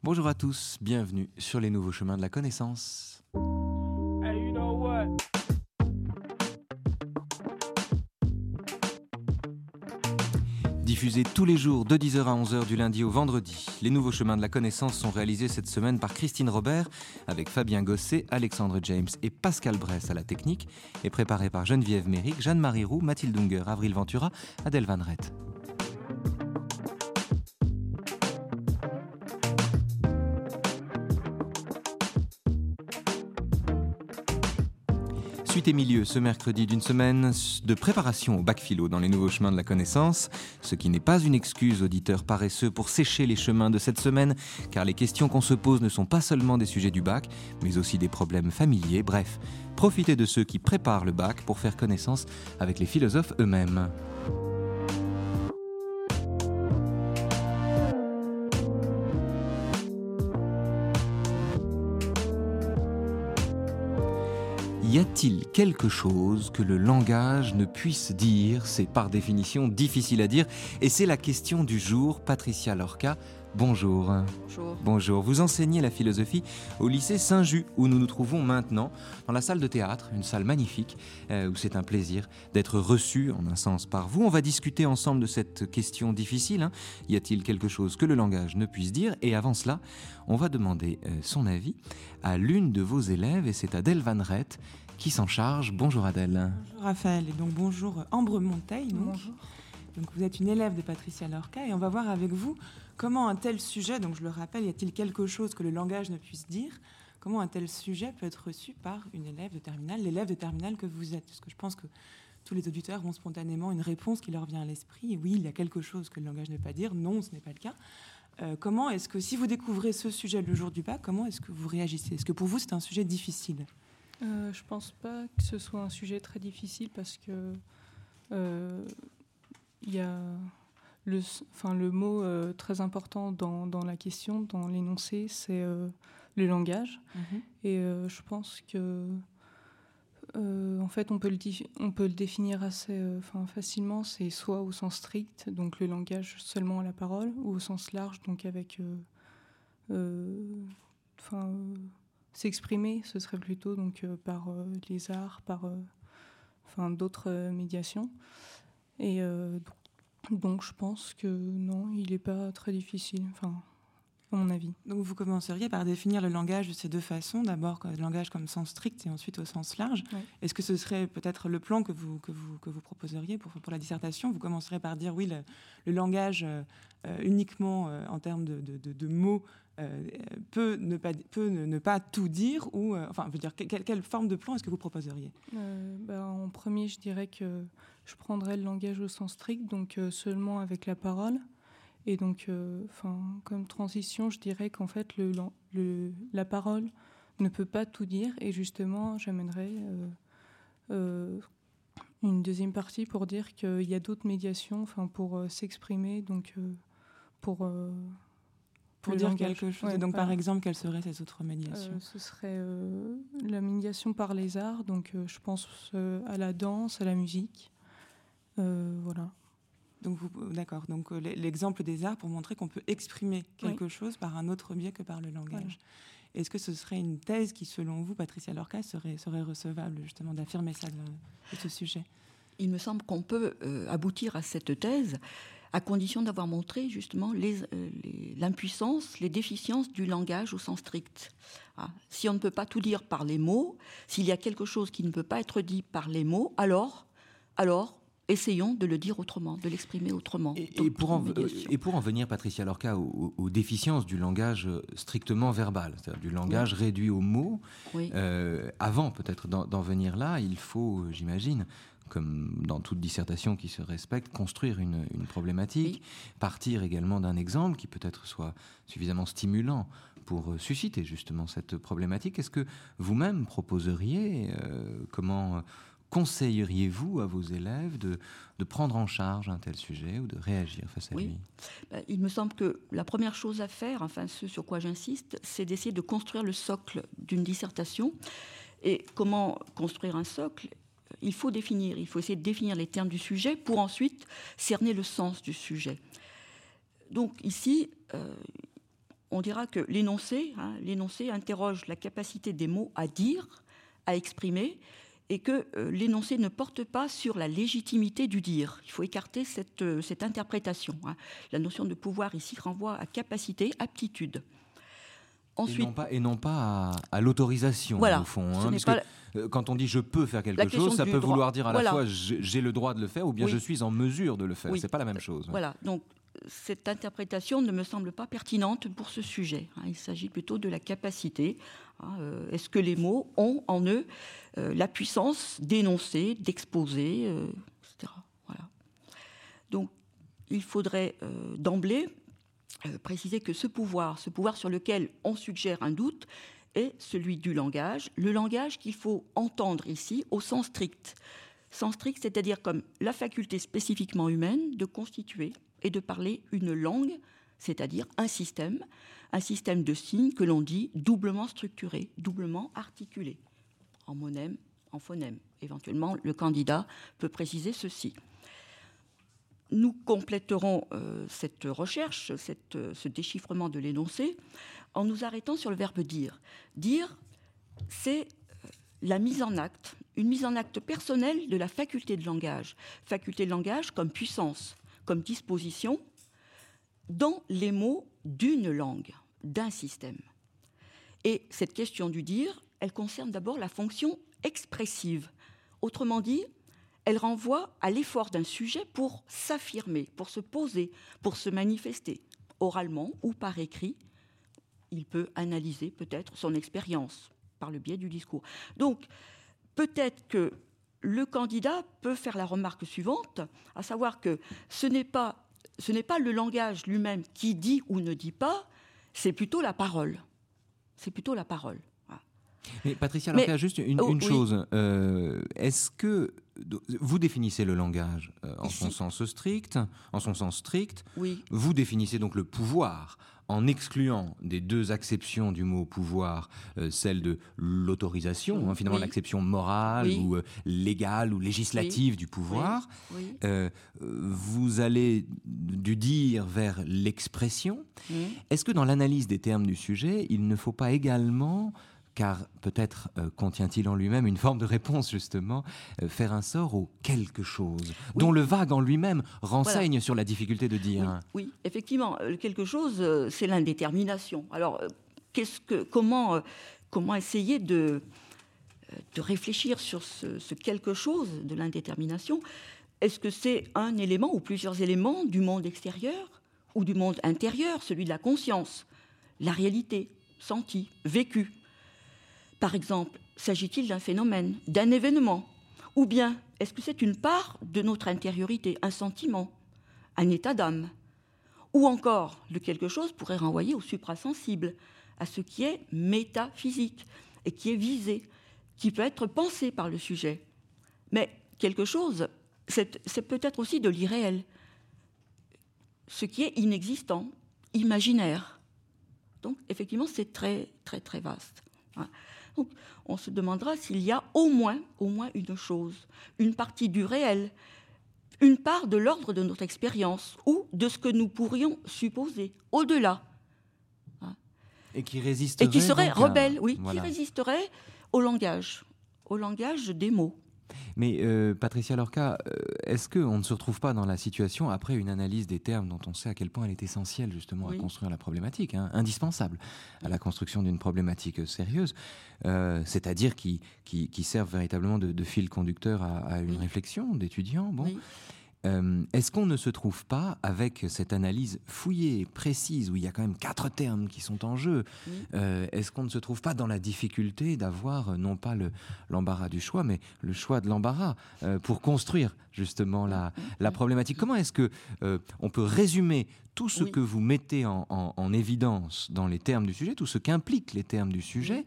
Bonjour à tous, bienvenue sur les nouveaux chemins de la connaissance. Hey, you know what? Diffusés tous les jours de 10h à 11h du lundi au vendredi, les nouveaux chemins de la connaissance sont réalisés cette semaine par Christine Robert avec Fabien Gosset, Alexandre James et Pascal Bress à la technique et préparés par Geneviève Méric, Jeanne-Marie Roux, Mathilde Unger, Avril Ventura, Adèle Van Rett. Suite et milieu ce mercredi d'une semaine de préparation au bac philo dans les nouveaux chemins de la connaissance, ce qui n'est pas une excuse auditeurs paresseux pour sécher les chemins de cette semaine, car les questions qu'on se pose ne sont pas seulement des sujets du bac, mais aussi des problèmes familiers, bref, profitez de ceux qui préparent le bac pour faire connaissance avec les philosophes eux-mêmes. Y a-t-il quelque chose que le langage ne puisse dire ? C'est par définition difficile à dire et c'est la question du jour. Patricia Lorca, bonjour. Bonjour. Bonjour, vous enseignez la philosophie au lycée Saint-Just où nous nous trouvons maintenant, dans la salle de théâtre, une salle magnifique où c'est un plaisir d'être reçu en un sens par vous. On va discuter ensemble de cette question difficile. Y a-t-il quelque chose que le langage ne puisse dire ? Et avant cela, on va demander son avis à l'une de vos élèves et c'est Adèle Van Rett qui s'en charge. Bonjour Adèle. Bonjour Raphaël, et donc bonjour Ambre Monteil. Bonjour. Donc vous êtes une élève de Patricia Lorca et on va voir avec vous comment un tel sujet, donc je le rappelle, y a-t-il quelque chose que le langage ne puisse dire ? Comment un tel sujet peut être reçu par une élève de terminale, l'élève de terminale que vous êtes ? Parce que je pense que tous les auditeurs ont spontanément une réponse qui leur vient à l'esprit. Et oui, il y a quelque chose que le langage ne peut pas dire. Non, ce n'est pas le cas. Comment est-ce que, si vous découvrez ce sujet le jour du bac, comment est-ce que vous réagissez ? Est-ce que pour vous, c'est un sujet difficile ? Je pense pas que ce soit un sujet très difficile parce que il y a le mot très important dans la question, dans l'énoncé, c'est le langage. Et je pense que en fait on peut le définir assez facilement. C'est soit au sens strict, donc le langage seulement à la parole, ou au sens large, donc avec s'exprimer, ce serait plutôt donc par les arts, par d'autres médiations. Et donc je pense que non, il n'est pas très difficile, à mon avis. Donc vous commenceriez par définir le langage de ces deux façons, d'abord le langage comme sens strict et ensuite au sens large. Oui. Est-ce que ce serait peut-être le plan que vous proposeriez pour la dissertation ? Vous commencerez par dire oui, le langage uniquement en termes de mots peut ne pas tout dire, ou quelle forme de plan est-ce que vous proposeriez ? En premier, je dirais que je prendrais le langage au sens strict, donc seulement avec la parole. Et donc, comme transition, je dirais qu'en fait, la parole ne peut pas tout dire. Et justement, j'amènerais une deuxième partie pour dire qu'il y a d'autres médiations, pour s'exprimer, donc pour dire langage. Quelque chose. Ouais, et donc, par exemple, quelles seraient ces autres médiations ? Ce serait la médiation par les arts. Donc, je pense à la danse, à la musique. Voilà. Donc, d'accord. Donc, l'exemple des arts pour montrer qu'on peut exprimer quelque chose par un autre biais que par le langage. Voilà. Est-ce que ce serait une thèse qui, selon vous, Patricia Lorca, serait recevable, justement, d'affirmer ça de ce sujet ? Il me semble qu'on peut aboutir à cette thèse à condition d'avoir montré, justement, l'impuissance, les déficiences du langage au sens strict. Si on ne peut pas tout dire par les mots, s'il y a quelque chose qui ne peut pas être dit par les mots, alors essayons de le dire autrement, de l'exprimer autrement. Et pour en venir, Patricia Lorca, aux déficiences du langage strictement verbal, c'est-à-dire du langage réduit aux mots, avant peut-être d'en venir là, il faut, j'imagine, comme dans toute dissertation qui se respecte, construire une problématique, partir également d'un exemple qui peut-être soit suffisamment stimulant pour susciter justement cette problématique. Est-ce que vous-même proposeriez, comment conseilleriez-vous à vos élèves de prendre en charge un tel sujet ou de réagir face à lui ? Il me semble que la première chose à faire, ce sur quoi j'insiste, c'est d'essayer de construire le socle d'une dissertation. Et comment construire un socle ? Il faut essayer de définir les termes du sujet pour ensuite cerner le sens du sujet. Donc ici, on dira que l'énoncé interroge la capacité des mots à dire, à exprimer, et que l'énoncé ne porte pas sur la légitimité du dire. Il faut écarter cette interprétation. La notion de pouvoir ici renvoie à capacité, aptitude. Ensuite, et non pas à l'autorisation, voilà, au fond. Parce que quand on dit « je peux faire quelque chose », ça peut vouloir dire à la fois « j'ai le droit de le faire » ou bien « je suis en mesure de le faire ». C'est pas la même chose. Voilà, donc cette interprétation ne me semble pas pertinente pour ce sujet. Il s'agit plutôt de la capacité. Est-ce que les mots ont en eux la puissance d'énoncer, d'exposer, etc. Voilà. Donc, il faudrait d'emblée préciser que ce pouvoir sur lequel on suggère un doute, est celui du langage. Le langage qu'il faut entendre ici au sens strict. Sens strict, c'est-à-dire comme la faculté spécifiquement humaine de constituer et de parler une langue, c'est-à-dire un système de signes que l'on dit doublement structuré, doublement articulé, en monème, en phonème. Éventuellement, le candidat peut préciser ceci. Nous compléterons cette recherche, ce déchiffrement de l'énoncé, en nous arrêtant sur le verbe dire. Dire, c'est la mise en acte, une mise en acte personnelle de la faculté de langage. Faculté de langage comme puissance, comme disposition, dans les mots d'une langue, d'un système. Et cette question du dire, elle concerne d'abord la fonction expressive. Autrement dit, elle renvoie à l'effort d'un sujet pour s'affirmer, pour se poser, pour se manifester, oralement ou par écrit. Il peut analyser peut-être son expérience par le biais du discours. Donc, peut-être que le candidat peut faire la remarque suivante, à savoir que ce n'est pas le langage lui-même qui dit ou ne dit pas, c'est plutôt la parole. C'est plutôt la parole. Voilà. Mais Patricia Lorca, juste une chose. Est-ce que vous définissez le langage en son sens strict, Oui. Vous définissez donc le pouvoir en excluant des deux acceptions du mot pouvoir, celle de l'autorisation, finalement l'acception morale ou légale ou législative du pouvoir. Vous allez du dire vers l'expression. Est-ce que dans l'analyse des termes du sujet, il ne faut pas également, car peut-être contient-il en lui-même une forme de réponse, justement, faire un sort au quelque chose, dont le vague en lui-même renseigne sur la difficulté de dire. Oui, effectivement, le quelque chose, c'est l'indétermination. Alors, comment essayer de réfléchir sur ce quelque chose de l'indétermination? Est-ce que c'est un élément ou plusieurs éléments du monde extérieur ou du monde intérieur, celui de la conscience, la réalité, sentie, vécue? Par exemple, s'agit-il d'un phénomène, d'un événement? Ou bien, est-ce que c'est une part de notre intériorité, un sentiment, un état d'âme? Ou encore, le quelque chose pourrait renvoyer au suprasensible, à ce qui est métaphysique et qui est visé, qui peut être pensé par le sujet. Mais quelque chose, c'est peut-être aussi de l'irréel, ce qui est inexistant, imaginaire. Donc, effectivement, c'est très, très, très vaste. Donc, on se demandera s'il y a au moins une chose, une partie du réel, une part de l'ordre de notre expérience ou de ce que nous pourrions supposer au-delà. Et qui résisterait. Et qui serait rebelle, voilà. Qui résisterait au langage des mots. Mais Patricia Lorca, est-ce qu'on ne se retrouve pas dans la situation, après une analyse des termes dont on sait à quel point elle est essentielle justement à construire la problématique, indispensable à la construction d'une problématique sérieuse, c'est-à-dire qui servent véritablement de fil conducteur à une réflexion d'étudiants. Est-ce qu'on ne se trouve pas, avec cette analyse fouillée, précise, où il y a quand même 4 termes qui sont en jeu, est-ce qu'on ne se trouve pas dans la difficulté d'avoir, non pas l'embarras du choix, mais le choix de l'embarras, pour construire justement la problématique? Comment est-ce qu'on peut résumer tout ce que vous mettez en évidence dans les termes du sujet, tout ce qu'impliquent les termes du sujet,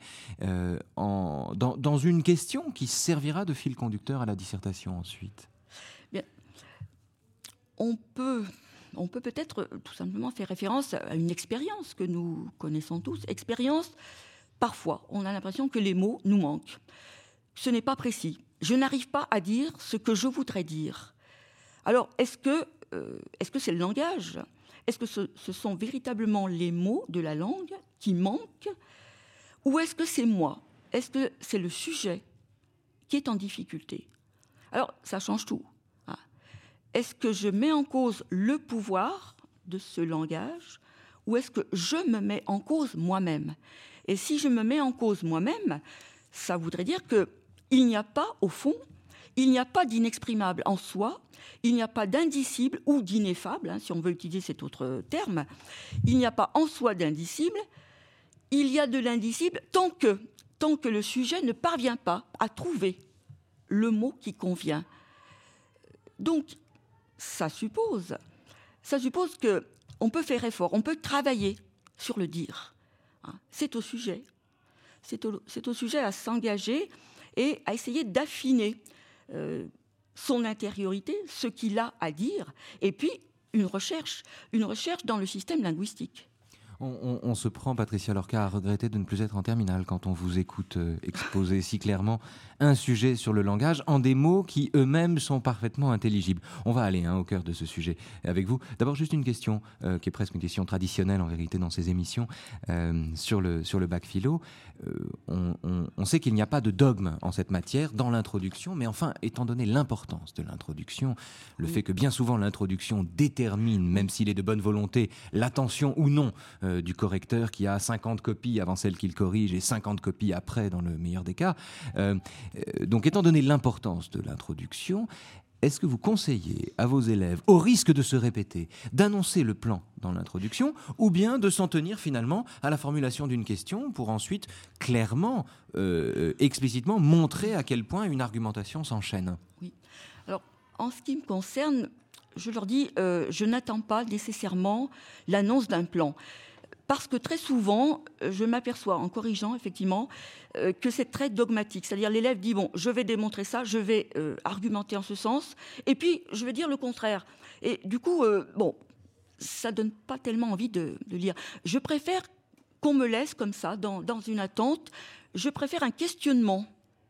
dans une question qui servira de fil conducteur à la dissertation ensuite? On peut peut-être tout simplement faire référence à une expérience que nous connaissons tous. Expérience, parfois, on a l'impression que les mots nous manquent. Ce n'est pas précis. Je n'arrive pas à dire ce que je voudrais dire. Alors, est-ce que c'est le langage Est-ce que ce sont véritablement les mots de la langue qui manquent, ou est-ce que c'est moi? Est-ce que c'est le sujet qui est en difficulté? Alors, ça change tout. Est-ce que je mets en cause le pouvoir de ce langage, ou est-ce que je me mets en cause moi-même? Et si je me mets en cause moi-même, ça voudrait dire qu'il n'y a pas, au fond, il n'y a pas d'inexprimable en soi, il n'y a pas d'indicible ou d'ineffable, si on veut utiliser cet autre terme. Il n'y a pas en soi d'indicible, il y a de l'indicible tant que le sujet ne parvient pas à trouver le mot qui convient. Donc, ça suppose qu'on peut faire effort, on peut travailler sur le dire. C'est au sujet. C'est au sujet à s'engager et à essayer d'affiner son intériorité, ce qu'il a à dire, et puis une recherche dans le système linguistique. On se prend, Patricia Lorca, à regretter de ne plus être en terminale quand on vous écoute exposer si clairement un sujet sur le langage en des mots qui eux-mêmes sont parfaitement intelligibles. On va aller au cœur de ce sujet avec vous. D'abord, juste une question qui est presque une question traditionnelle en vérité dans ces émissions sur le bac philo. On sait qu'il n'y a pas de dogme en cette matière dans l'introduction, mais enfin, étant donné l'importance de l'introduction, le fait que bien souvent l'introduction détermine, même s'il est de bonne volonté, l'attention ou non du correcteur qui a 50 copies avant celle qu'il corrige et 50 copies après dans le meilleur des cas. Donc étant donné l'importance de l'introduction, est-ce que vous conseillez à vos élèves, au risque de se répéter, d'annoncer le plan dans l'introduction ou bien de s'en tenir finalement à la formulation d'une question pour ensuite clairement, explicitement montrer à quel point une argumentation s'enchaîne? Oui. Alors, en ce qui me concerne, je leur dis, je n'attends pas nécessairement l'annonce d'un plan. Parce que très souvent, je m'aperçois en corrigeant effectivement que c'est très dogmatique. C'est-à-dire l'élève dit, bon, je vais démontrer ça, je vais argumenter en ce sens, et puis je vais dire le contraire. Et du coup, ça ne donne pas tellement envie de lire. Je préfère qu'on me laisse comme ça, dans une attente. Je préfère un questionnement.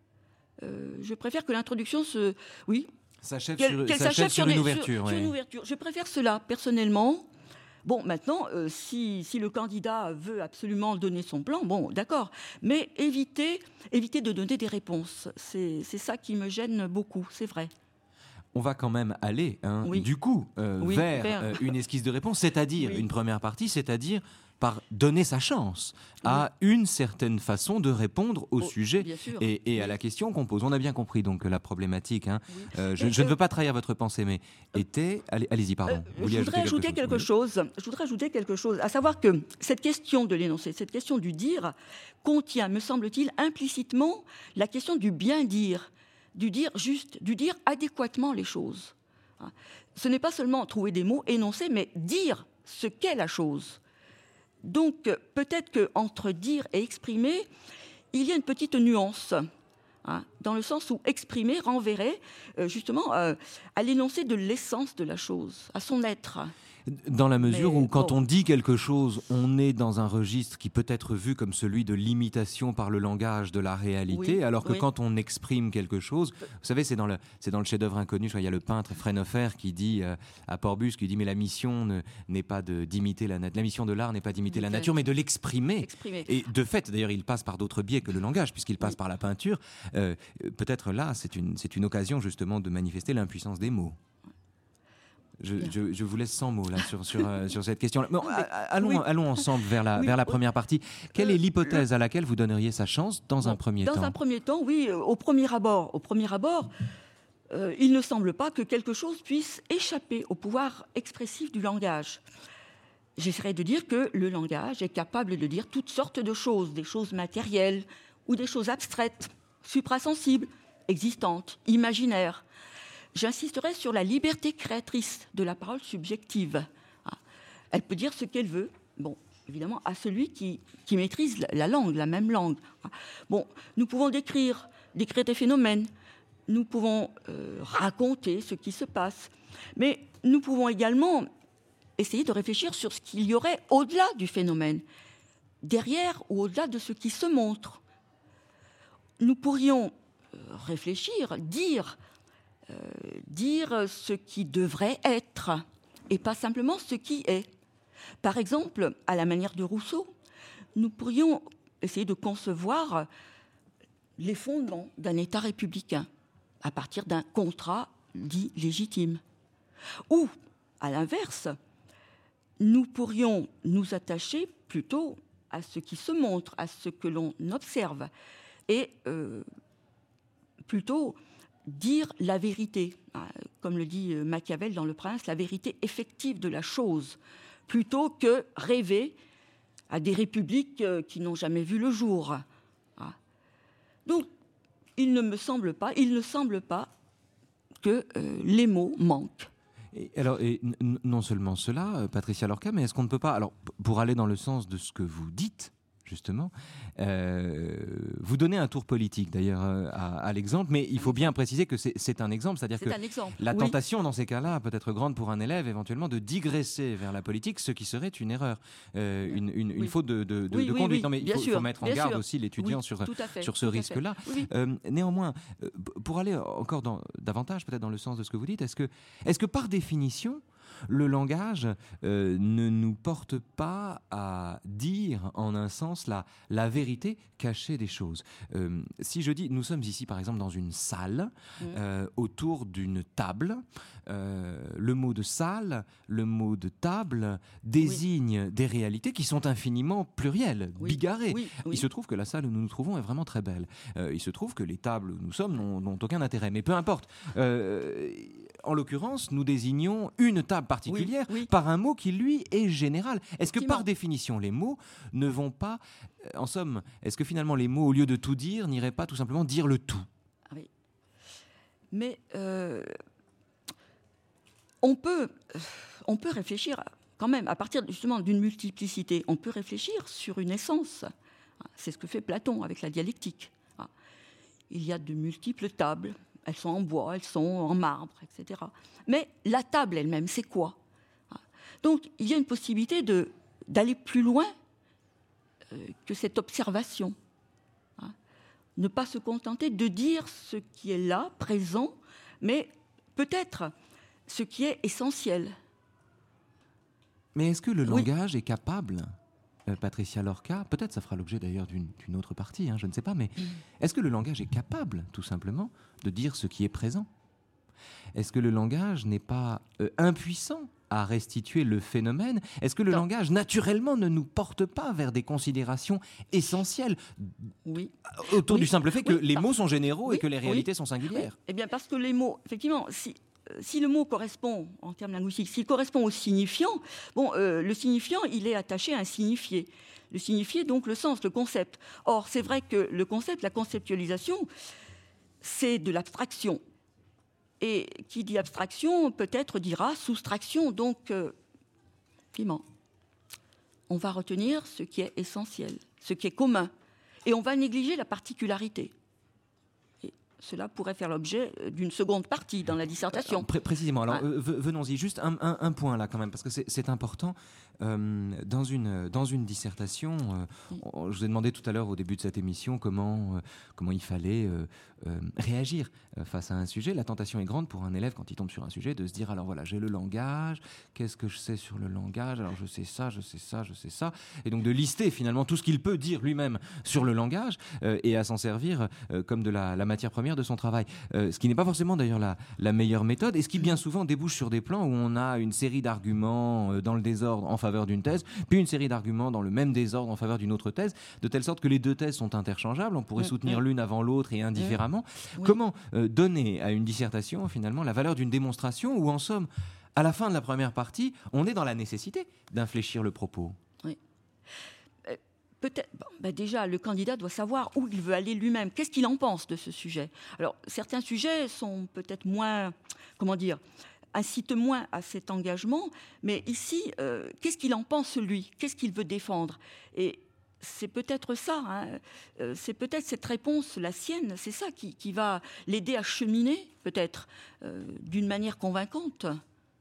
Je préfère que l'introduction s'achève sur une ouverture. Sur une ouverture. Je préfère cela, personnellement. Bon, maintenant, si le candidat veut absolument donner son plan, bon, d'accord. Mais éviter de donner des réponses. C'est ça qui me gêne beaucoup, c'est vrai. On va quand même aller, du coup, vers une esquisse de réponse, c'est-à-dire une première partie, c'est-à-dire par donner sa chance à une certaine façon de répondre au sujet et à la question qu'on pose. On a bien compris donc la problématique. Je ne veux pas trahir votre pensée, mais allez-y, pardon. Je voudrais ajouter quelque chose, à savoir que cette question de l'énoncé, cette question du dire, contient, me semble-t-il, implicitement la question du bien dire, du dire juste, du dire adéquatement les choses. Ce n'est pas seulement trouver des mots, énoncer, mais dire ce qu'est la chose. Donc, peut-être qu'entre dire et exprimer, il y a une petite nuance, dans le sens où exprimer renverrait justement à l'énoncé de l'essence de la chose, à son être. Dans la mesure où, quand on dit quelque chose, on est dans un registre qui peut être vu comme celui de l'imitation par le langage de la réalité, alors que quand on exprime quelque chose, vous savez, c'est dans le chef-d'œuvre inconnu, il y a le peintre Freinhofer qui dit à Porbus, qui dit mais la mission n'est pas d'imiter la mission de l'art n'est pas d'imiter la nature, mais de l'exprimer. Et de fait, d'ailleurs, il passe par d'autres biais que le langage, puisqu'il passe par la peinture. Peut-être là, c'est une occasion justement de manifester l'impuissance des mots. Je vous laisse sans mots là, sur cette question. Allons ensemble vers la première partie. Quelle est l'hypothèse à laquelle vous donneriez sa chance dans un premier temps ? Dans un premier temps, oui, au premier abord, il ne semble pas que quelque chose puisse échapper au pouvoir expressif du langage. J'essaierai de dire que le langage est capable de dire toutes sortes de choses, des choses matérielles ou des choses abstraites, suprasensibles, existantes, imaginaires. J'insisterai sur la liberté créatrice de la parole subjective. Elle peut dire ce qu'elle veut, évidemment, à celui qui maîtrise la langue, la même langue. Nous pouvons décrire des phénomènes, nous pouvons raconter ce qui se passe, mais nous pouvons également essayer de réfléchir sur ce qu'il y aurait au-delà du phénomène, derrière ou au-delà de ce qui se montre. Nous pourrions réfléchir, dire ce qui devrait être, et pas simplement ce qui est. Par exemple, à la manière de Rousseau, nous pourrions essayer de concevoir les fondements d'un État républicain à partir d'un contrat dit légitime. Ou, à l'inverse, nous pourrions nous attacher plutôt à ce qui se montre, à ce que l'on observe, et plutôt dire la vérité, comme le dit Machiavel dans Le Prince, la vérité effective de la chose, plutôt que rêver à des républiques qui n'ont jamais vu le jour. Donc, il ne semble pas que les mots manquent. Et non seulement cela, Patricia Lorca, mais est-ce qu'on ne peut pas, alors pour aller dans le sens de ce que vous dites, justement, vous donnez un tour politique d'ailleurs à l'exemple, mais il faut bien préciser que c'est un exemple, c'est-à-dire que la tentation dans ces cas-là peut être grande pour un élève éventuellement de digresser vers la politique, ce qui serait une erreur, une faute de conduite. Non, mais il faut mettre en garde aussi l'étudiant sur ce risque-là. Néanmoins, pour aller encore davantage peut-être dans le sens de ce que vous dites, est-ce que par définition, le langage ne nous porte pas à dire en un sens la vérité cachée des choses. Si je dis, nous sommes ici par exemple dans une salle, autour d'une table, le mot de salle, le mot de table désigne des réalités qui sont infiniment plurielles, bigarrées. Il se trouve que la salle où nous nous trouvons est vraiment très belle. Il se trouve que les tables où nous sommes n'ont aucun intérêt, mais peu importe. En l'occurrence, nous désignons une table particulière par un mot qui, lui, est général. Est-ce que, par définition, les mots ne vont pas... En somme, est-ce que finalement, les mots, au lieu de tout dire, n'iraient pas tout simplement dire le tout ? Oui. Mais on peut réfléchir quand même, à partir justement d'une multiplicité, on peut réfléchir sur une essence. C'est ce que fait Platon avec la dialectique. Il y a de multiples tables. Elles sont en bois, elles sont en marbre, etc. Mais la table elle-même, c'est quoi ? Donc, il y a une possibilité d'aller plus loin que cette observation. Ne pas se contenter de dire ce qui est là, présent, mais peut-être ce qui est essentiel. Mais est-ce que le langage est capable, Patricia Lorca, peut-être ça fera l'objet d'ailleurs d'une autre partie, je ne sais pas, mais est-ce que le langage est capable, tout simplement, de dire ce qui est présent ? Est-ce que le langage n'est pas impuissant à restituer le phénomène ? Est-ce que le langage, naturellement, ne nous porte pas vers des considérations essentielles autour du simple fait que les mots sont généraux et que les réalités sont singulières ? Eh bien, parce que les mots, effectivement, si le mot correspond, en termes linguistiques, s'il correspond au signifiant, le signifiant, il est attaché à un signifié. Le signifié, donc, le sens, le concept. Or, c'est vrai que le concept, la conceptualisation, c'est de l'abstraction. Et qui dit abstraction, peut-être dira soustraction. Donc, effectivement, on va retenir ce qui est essentiel, ce qui est commun. Et on va négliger la particularité. Cela pourrait faire l'objet d'une seconde partie dans la dissertation. Précisément. Alors, venons-y. Juste un point là quand même, parce que c'est important. Dans une dissertation, je vous ai demandé tout à l'heure au début de cette émission comment il fallait réagir face à un sujet. La tentation est grande pour un élève quand il tombe sur un sujet de se dire alors voilà, j'ai le langage, qu'est-ce que je sais sur le langage ? Alors je sais ça, je sais ça, je sais ça. Et donc de lister finalement tout ce qu'il peut dire lui-même sur le langage et à s'en servir comme de la matière première de son travail. Ce qui n'est pas forcément d'ailleurs la meilleure méthode et ce qui bien souvent débouche sur des plans où on a une série d'arguments dans le désordre en faveur d'une thèse, puis une série d'arguments dans le même désordre en faveur d'une autre thèse, de telle sorte que les deux thèses sont interchangeables, on pourrait soutenir l'une avant l'autre et indifféremment. Comment donner à une dissertation finalement la valeur d'une démonstration où en somme, à la fin de la première partie, on est dans la nécessité d'infléchir le propos ? Peut-être, déjà, le candidat doit savoir où il veut aller lui-même. Qu'est-ce qu'il en pense de ce sujet ? Alors, certains sujets sont peut-être moins, incitent moins à cet engagement, mais ici, qu'est-ce qu'il en pense, lui ? Qu'est-ce qu'il veut défendre ? Et c'est peut-être ça, c'est peut-être cette réponse, la sienne, c'est ça qui va l'aider à cheminer, peut-être, d'une manière convaincante.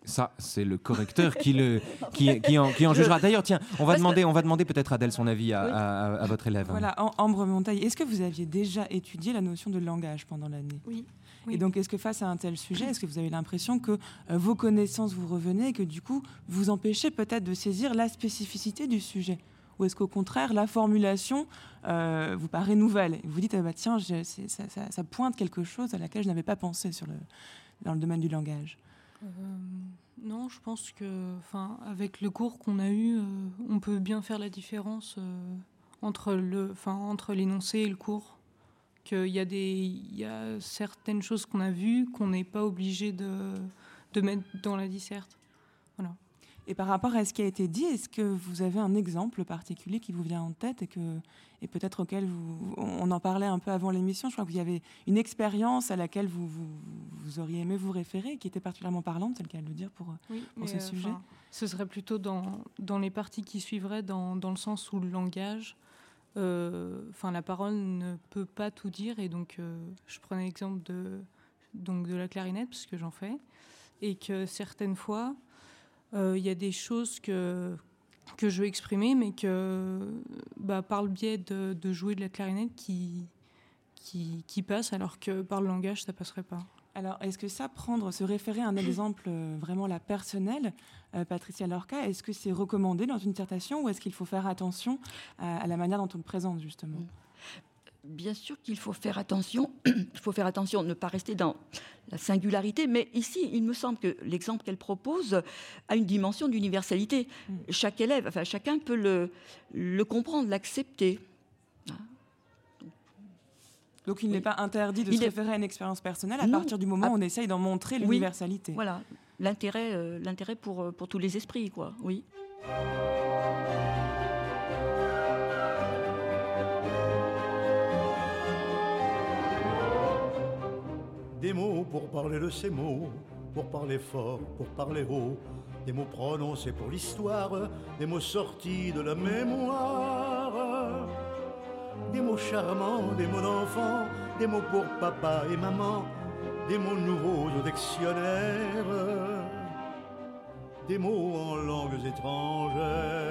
Ça, c'est le correcteur qui en jugera. D'ailleurs, tiens, on va demander peut-être Adèle son avis à votre élève. Voilà, Ambre Montaille, est-ce que vous aviez déjà étudié la notion de langage pendant l'année ? Oui. Et donc, est-ce que face à un tel sujet, est-ce que vous avez l'impression que vos connaissances vous revenaient et que du coup, vous empêchez peut-être de saisir la spécificité du sujet ? Ou est-ce qu'au contraire, la formulation vous paraît nouvelle ? Vous dites, tiens, ça pointe quelque chose à laquelle je n'avais pas pensé dans le domaine du langage. Non, je pense que, avec le cours qu'on a eu, on peut bien faire la différence entre l'énoncé et le cours. Qu'il y a certaines choses qu'on a vues qu'on n'est pas obligé de mettre dans la disserte. Voilà. Et par rapport à ce qui a été dit, est-ce que vous avez un exemple particulier qui vous vient en tête et peut-être auquel on en parlait un peu avant l'émission, je crois que vous avez une expérience à laquelle vous auriez aimé vous référer, qui était particulièrement parlante, c'est le cas de le dire pour ce sujet. Ce serait plutôt dans les parties qui suivraient, dans le sens où le langage, la parole ne peut pas tout dire, et donc je prenais l'exemple de la clarinette, parce que j'en fais, et que certaines fois, il y a des choses que je veux exprimer, mais que par le biais de jouer de la clarinette qui passe, alors que par le langage, ça passerait pas. Alors, est-ce que se référer à un exemple vraiment personnel, Patricia Lorca, est-ce que c'est recommandé dans une dissertation ou est-ce qu'il faut faire attention à la manière dont on le présente, justement ? Bien sûr qu'il faut faire attention. Il faut faire attention, ne pas rester dans la singularité. Mais ici, il me semble que l'exemple qu'elle propose a une dimension d'universalité. Chaque élève, chacun peut le comprendre, l'accepter. Donc il n'est pas interdit de se référer à une expérience personnelle à partir du moment où on essaye d'en montrer l'universalité. Voilà, l'intérêt pour tous les esprits, quoi. Oui. Des mots pour parler de ces mots, pour parler fort, pour parler haut, des mots prononcés pour l'histoire, des mots sortis de la mémoire, des mots charmants, des mots d'enfants, des mots pour papa et maman, des mots nouveaux au dictionnaire, des mots en langues étrangères,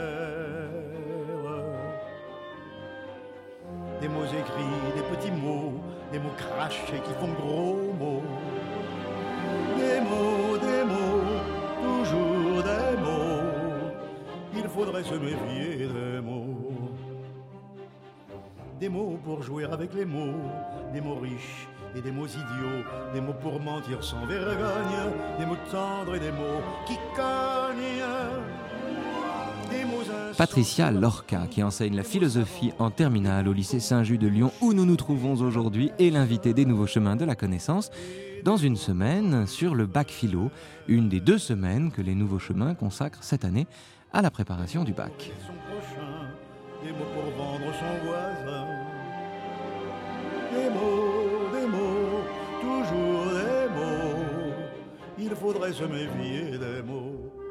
des mots écrits, des petits mots, des mots crachés qui font gros mots, des mots, toujours des mots, il faudrait se méfier des mots. Des mots pour jouer avec les mots, des mots riches et des mots idiots, des mots pour mentir sans vergogne, des mots tendres et des mots qui cognent. Patricia Lorca, qui enseigne la philosophie en terminale au lycée Saint-Just de Lyon, où nous nous trouvons aujourd'hui, est l'invitée des Nouveaux Chemins de la Connaissance, dans une semaine sur le bac philo, une des 2 semaines que les Nouveaux Chemins consacrent cette année à la préparation du bac. Son prochain, des mots pour vendre son voisin, des mots, toujours des mots, il faudrait se méfier des mots.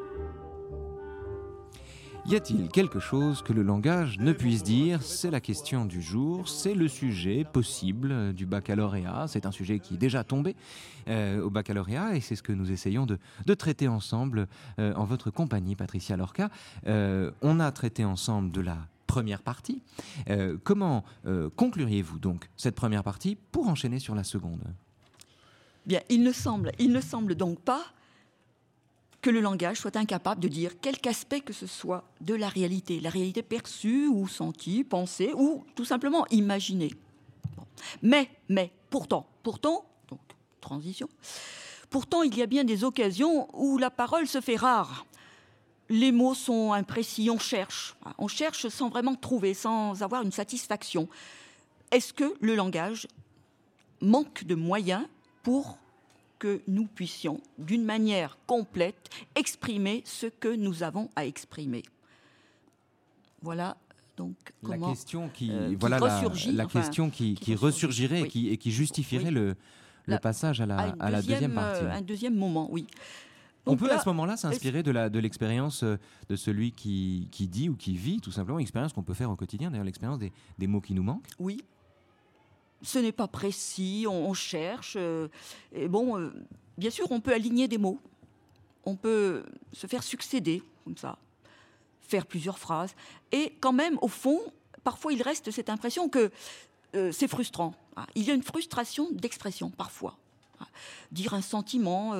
Y a-t-il quelque chose que le langage ne puisse dire ? C'est la question du jour, c'est le sujet possible du baccalauréat. C'est un sujet qui est déjà tombé au baccalauréat et c'est ce que nous essayons de traiter ensemble en votre compagnie, Patricia Lorca. On a traité ensemble de la première partie. Comment concluriez-vous donc cette première partie pour enchaîner sur la seconde ? Bien, il ne semble donc pas que le langage soit incapable de dire quelque aspect que ce soit de la réalité perçue ou sentie, pensée ou tout simplement imaginée. Bon. Mais pourtant, donc transition, pourtant il y a bien des occasions où la parole se fait rare. Les mots sont imprécis, on cherche sans vraiment trouver, sans avoir une satisfaction. Est-ce que le langage manque de moyens pour que nous puissions, d'une manière complète, exprimer ce que nous avons à exprimer. Voilà donc comment la question qui ressurgirait et qui justifierait le passage à la deuxième partie. Un deuxième moment, oui. Donc on peut à ce moment-là s'inspirer de l'expérience de celui qui dit ou qui vit, tout simplement, une expérience qu'on peut faire au quotidien, d'ailleurs l'expérience des mots qui nous manquent. Oui. Ce n'est pas précis, on cherche. Et bon, bien sûr, on peut aligner des mots. on peut se faire succéder, comme ça, faire plusieurs phrases. Et quand même, au fond, parfois, il reste cette impression que c'est frustrant. Il y a une frustration d'expression, parfois. Dire un sentiment,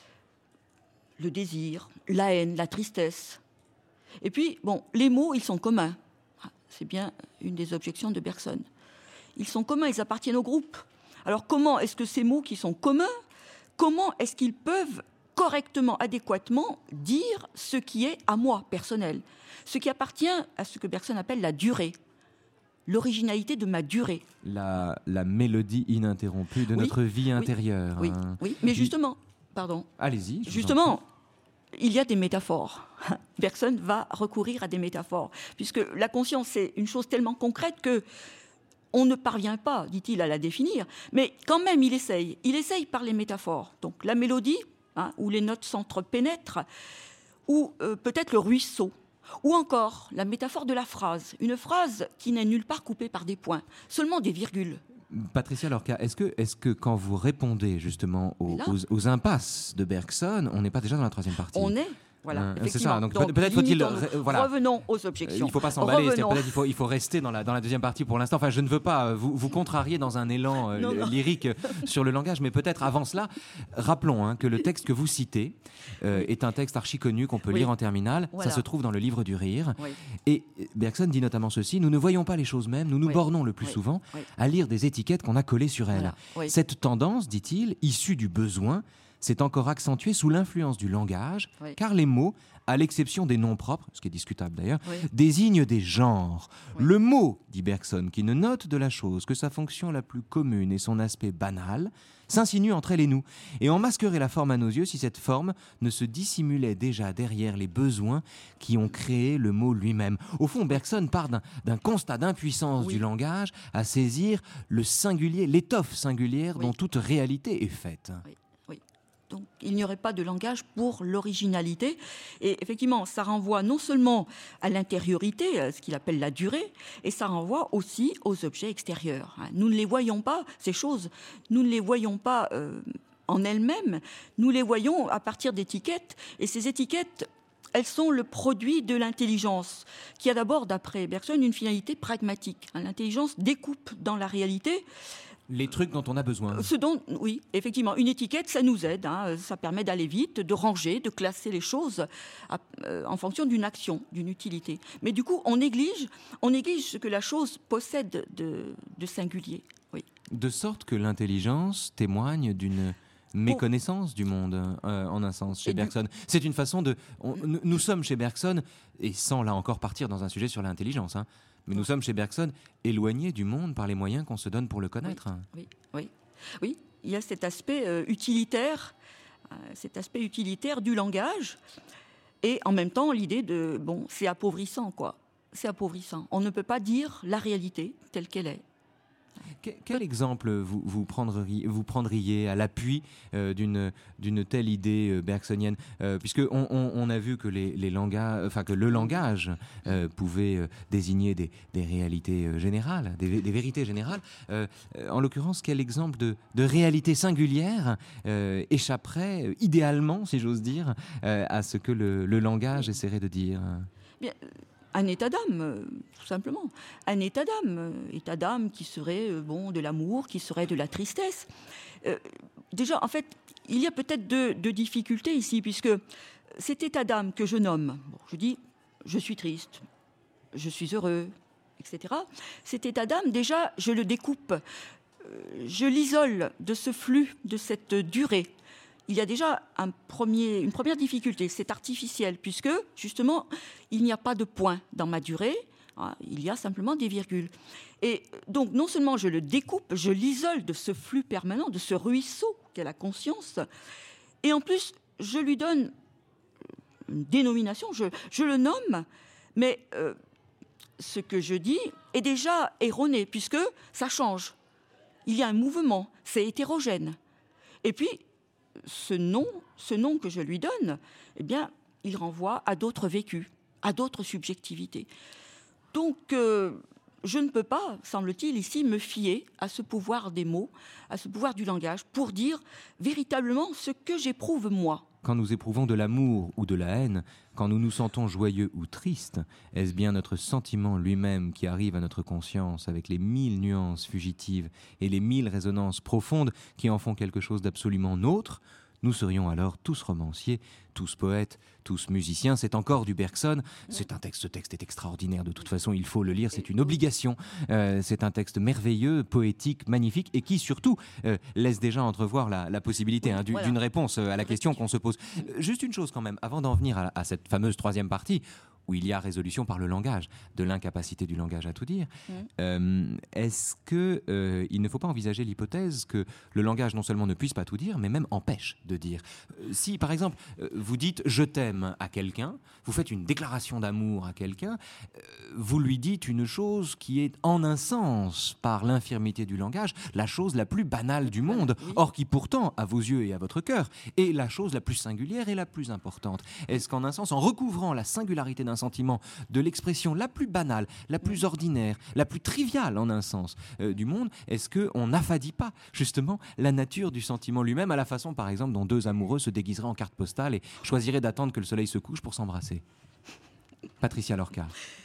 le désir, la haine, la tristesse. Et puis, bon, les mots, ils sont communs. C'est bien une des objections de Bergson. Ils sont communs, ils appartiennent au groupe. Alors, comment est-ce que ces mots qui sont communs, comment est-ce qu'ils peuvent correctement, adéquatement dire ce qui est à moi, personnel, ce qui appartient à ce que Bergson appelle la durée, l'originalité de ma durée. La mélodie ininterrompue de notre vie intérieure. Oui, oui, mais justement, pardon. Allez-y. Justement, il y a des métaphores. Bergson va recourir à des métaphores, puisque la conscience, c'est une chose tellement concrète que on ne parvient pas, dit-il, à la définir, mais quand même, il essaye. Il essaye par les métaphores. Donc la mélodie, où les notes s'entrepénètrent, ou peut-être le ruisseau, ou encore la métaphore de la phrase, une phrase qui n'est nulle part coupée par des points, seulement des virgules. Patricia Lorca, est-ce que quand vous répondez justement aux impasses de Bergson, on n'est pas déjà dans la troisième partie ? On est. Voilà, c'est ça. Donc peut-être faut-il revenons aux objections. Il ne faut pas s'emballer. Peut-être il faut rester dans la deuxième partie pour l'instant. Enfin, je ne veux pas vous contrarier dans un élan lyrique sur le langage, mais peut-être avant cela, rappelons que le texte que vous citez est un texte archi connu qu'on peut lire en terminale. Voilà. Ça se trouve dans le livre du rire. Oui. Et Bergson dit notamment ceci: nous ne voyons pas les choses mêmes, nous nous bornons le plus souvent à lire des étiquettes qu'on a collées sur elles. Voilà. Oui. Cette tendance, dit-il, issue du besoin, c'est encore accentué sous l'influence du langage, car les mots, à l'exception des noms propres, ce qui est discutable d'ailleurs, désignent des genres. Oui. Le mot, dit Bergson, qui ne note de la chose que sa fonction la plus commune et son aspect banal, s'insinue entre elle et nous, et en masquerait la forme à nos yeux si cette forme ne se dissimulait déjà derrière les besoins qui ont créé le mot lui-même. Au fond, Bergson part d'un constat d'impuissance du langage à saisir le singulier, l'étoffe singulière dont toute réalité est faite. Oui. Donc, il n'y aurait pas de langage pour l'originalité. Et effectivement, ça renvoie non seulement à l'intériorité, ce qu'il appelle la durée, et ça renvoie aussi aux objets extérieurs. Nous ne les voyons pas, ces choses, nous ne les voyons pas en elles-mêmes, nous les voyons à partir d'étiquettes. Et ces étiquettes, elles sont le produit de l'intelligence, qui a d'abord, d'après Bergson, une finalité pragmatique. L'intelligence découpe dans la réalité les trucs dont on a besoin. Oui, effectivement. Une étiquette, ça nous aide. Ça permet d'aller vite, de ranger, de classer les choses en fonction d'une action, d'une utilité. Mais du coup, on néglige ce que la chose possède de singulier. Oui. De sorte que l'intelligence témoigne d'une méconnaissance du monde, en un sens, chez Bergson. C'est une façon de... Nous sommes chez Bergson, et sans là encore partir dans un sujet sur l'intelligence, mais nous sommes chez Bergson éloignés du monde par les moyens qu'on se donne pour le connaître. Oui. Il y a cet aspect utilitaire du langage, et en même temps l'idée de c'est appauvrissant, quoi. C'est appauvrissant. On ne peut pas dire la réalité telle qu'elle est. Quel exemple vous prendriez à l'appui d'une telle idée bergsonienne, puisque on a vu que que le langage pouvait désigner des réalités générales, des vérités générales. En l'occurrence, quel exemple de réalité singulière échapperait idéalement, si j'ose dire, à ce que le langage essaierait de dire? Bien, un état d'âme, tout simplement. Un état d'âme qui serait de l'amour, qui serait de la tristesse. Déjà, en fait, il y a peut-être deux difficultés ici, puisque cet état d'âme que je nomme, je dis, je suis triste, je suis heureux, etc. Cet état d'âme, déjà, je le découpe, je l'isole de ce flux, de cette durée. Il y a déjà une première difficulté, c'est artificiel, puisque, justement, il n'y a pas de point dans ma durée, il y a simplement des virgules. Et donc, non seulement je le découpe, je l'isole de ce flux permanent, de ce ruisseau qu'est la conscience, et en plus, je lui donne une dénomination, je le nomme, mais ce que je dis est déjà erroné, puisque ça change. Il y a un mouvement, c'est hétérogène. Et puis, ce nom que je lui donne, eh bien, il renvoie à d'autres vécus, à d'autres subjectivités. Donc, je ne peux pas, semble-t-il, ici me fier à ce pouvoir des mots, à ce pouvoir du langage, pour dire véritablement ce que j'éprouve moi. Quand nous éprouvons de l'amour ou de la haine, quand nous nous sentons joyeux ou tristes, est-ce bien notre sentiment lui-même qui arrive à notre conscience avec les 1000 nuances fugitives et les 1000 résonances profondes qui en font quelque chose d'absolument nôtre ? Nous serions alors tous romanciers, tous poètes, tous musiciens. C'est encore du Bergson. Ce texte est extraordinaire. De toute façon, il faut le lire. C'est une obligation. C'est un texte merveilleux, poétique, magnifique et qui, surtout, laisse déjà entrevoir la possibilité d'une réponse à la question qu'on se pose. Juste une chose quand même, avant d'en venir à cette fameuse troisième partie, où il y a résolution par le langage, de l'incapacité du langage à tout dire. Est-ce qu'il ne faut pas envisager l'hypothèse que le langage non seulement ne puisse pas tout dire, mais même empêche de dire ? Si, par exemple, vous dites « je t'aime » à quelqu'un, vous faites une déclaration d'amour à quelqu'un, vous lui dites une chose qui est en un sens, par l'infirmité du langage, la chose la plus banale du monde, or qui pourtant, à vos yeux et à votre cœur, est la chose la plus singulière et la plus importante. Est-ce qu'en un sens, en recouvrant la singularité d'un sentiment, de l'expression la plus banale, la plus ordinaire, la plus triviale en un sens du monde, est-ce qu'on n'affadit pas justement la nature du sentiment lui-même à la façon par exemple dont deux amoureux se déguiseraient en carte postale et choisiraient d'attendre que le soleil se couche pour s'embrasser ? Patricia Lorca.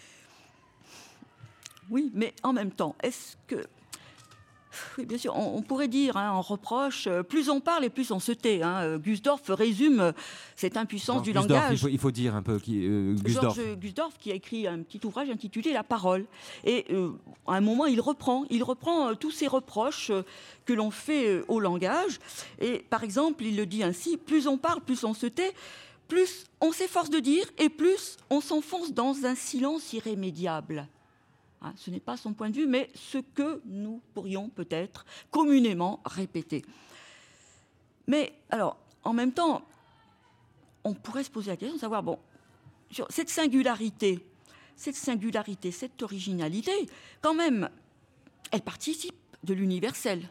Oui, mais en même temps, est-ce que... Oui, bien sûr, on pourrait dire, en reproche, plus on parle et plus on se tait. Gusdorf résume cette impuissance du langage. Il faut dire un peu Gusdorf. Georges Gusdorf qui a écrit un petit ouvrage intitulé « La parole ». Et à un moment, il reprend tous ces reproches que l'on fait au langage. Et par exemple, il le dit ainsi, plus on parle, plus on se tait, plus on s'efforce de dire et plus on s'enfonce dans un silence irrémédiable. Ce n'est pas son point de vue, mais ce que nous pourrions peut-être communément répéter. Mais alors, en même temps, on pourrait se poser la question de savoir, sur cette singularité, cette originalité, quand même, elle participe de l'universel.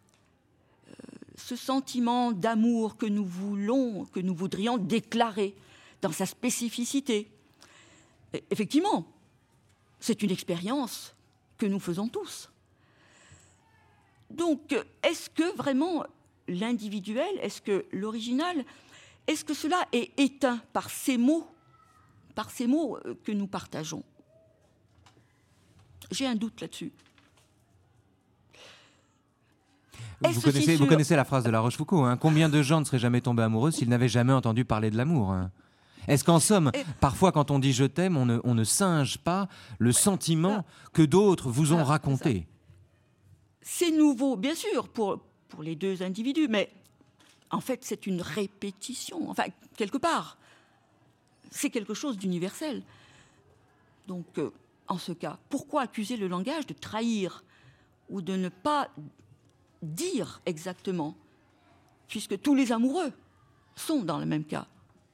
Ce sentiment d'amour que nous voudrions déclarer dans sa spécificité. Et effectivement, c'est une expérience que nous faisons tous. Donc, est-ce que vraiment l'individuel, est-ce que l'original, est-ce que cela est éteint par ces mots que nous partageons ? J'ai un doute là-dessus. Vous connaissez la phrase de La Rochefoucauld, combien de gens ne seraient jamais tombés amoureux s'ils n'avaient jamais entendu parler de l'amour ? Est-ce qu'en somme, parfois quand on dit « je t'aime », on ne singe pas le sentiment que d'autres vous ont raconté ? C'est nouveau, bien sûr, pour les deux individus, mais en fait, c'est une répétition. Enfin, quelque part, c'est quelque chose d'universel. Donc, en ce cas, pourquoi accuser le langage de trahir ou de ne pas dire exactement, puisque tous les amoureux sont dans le même cas ?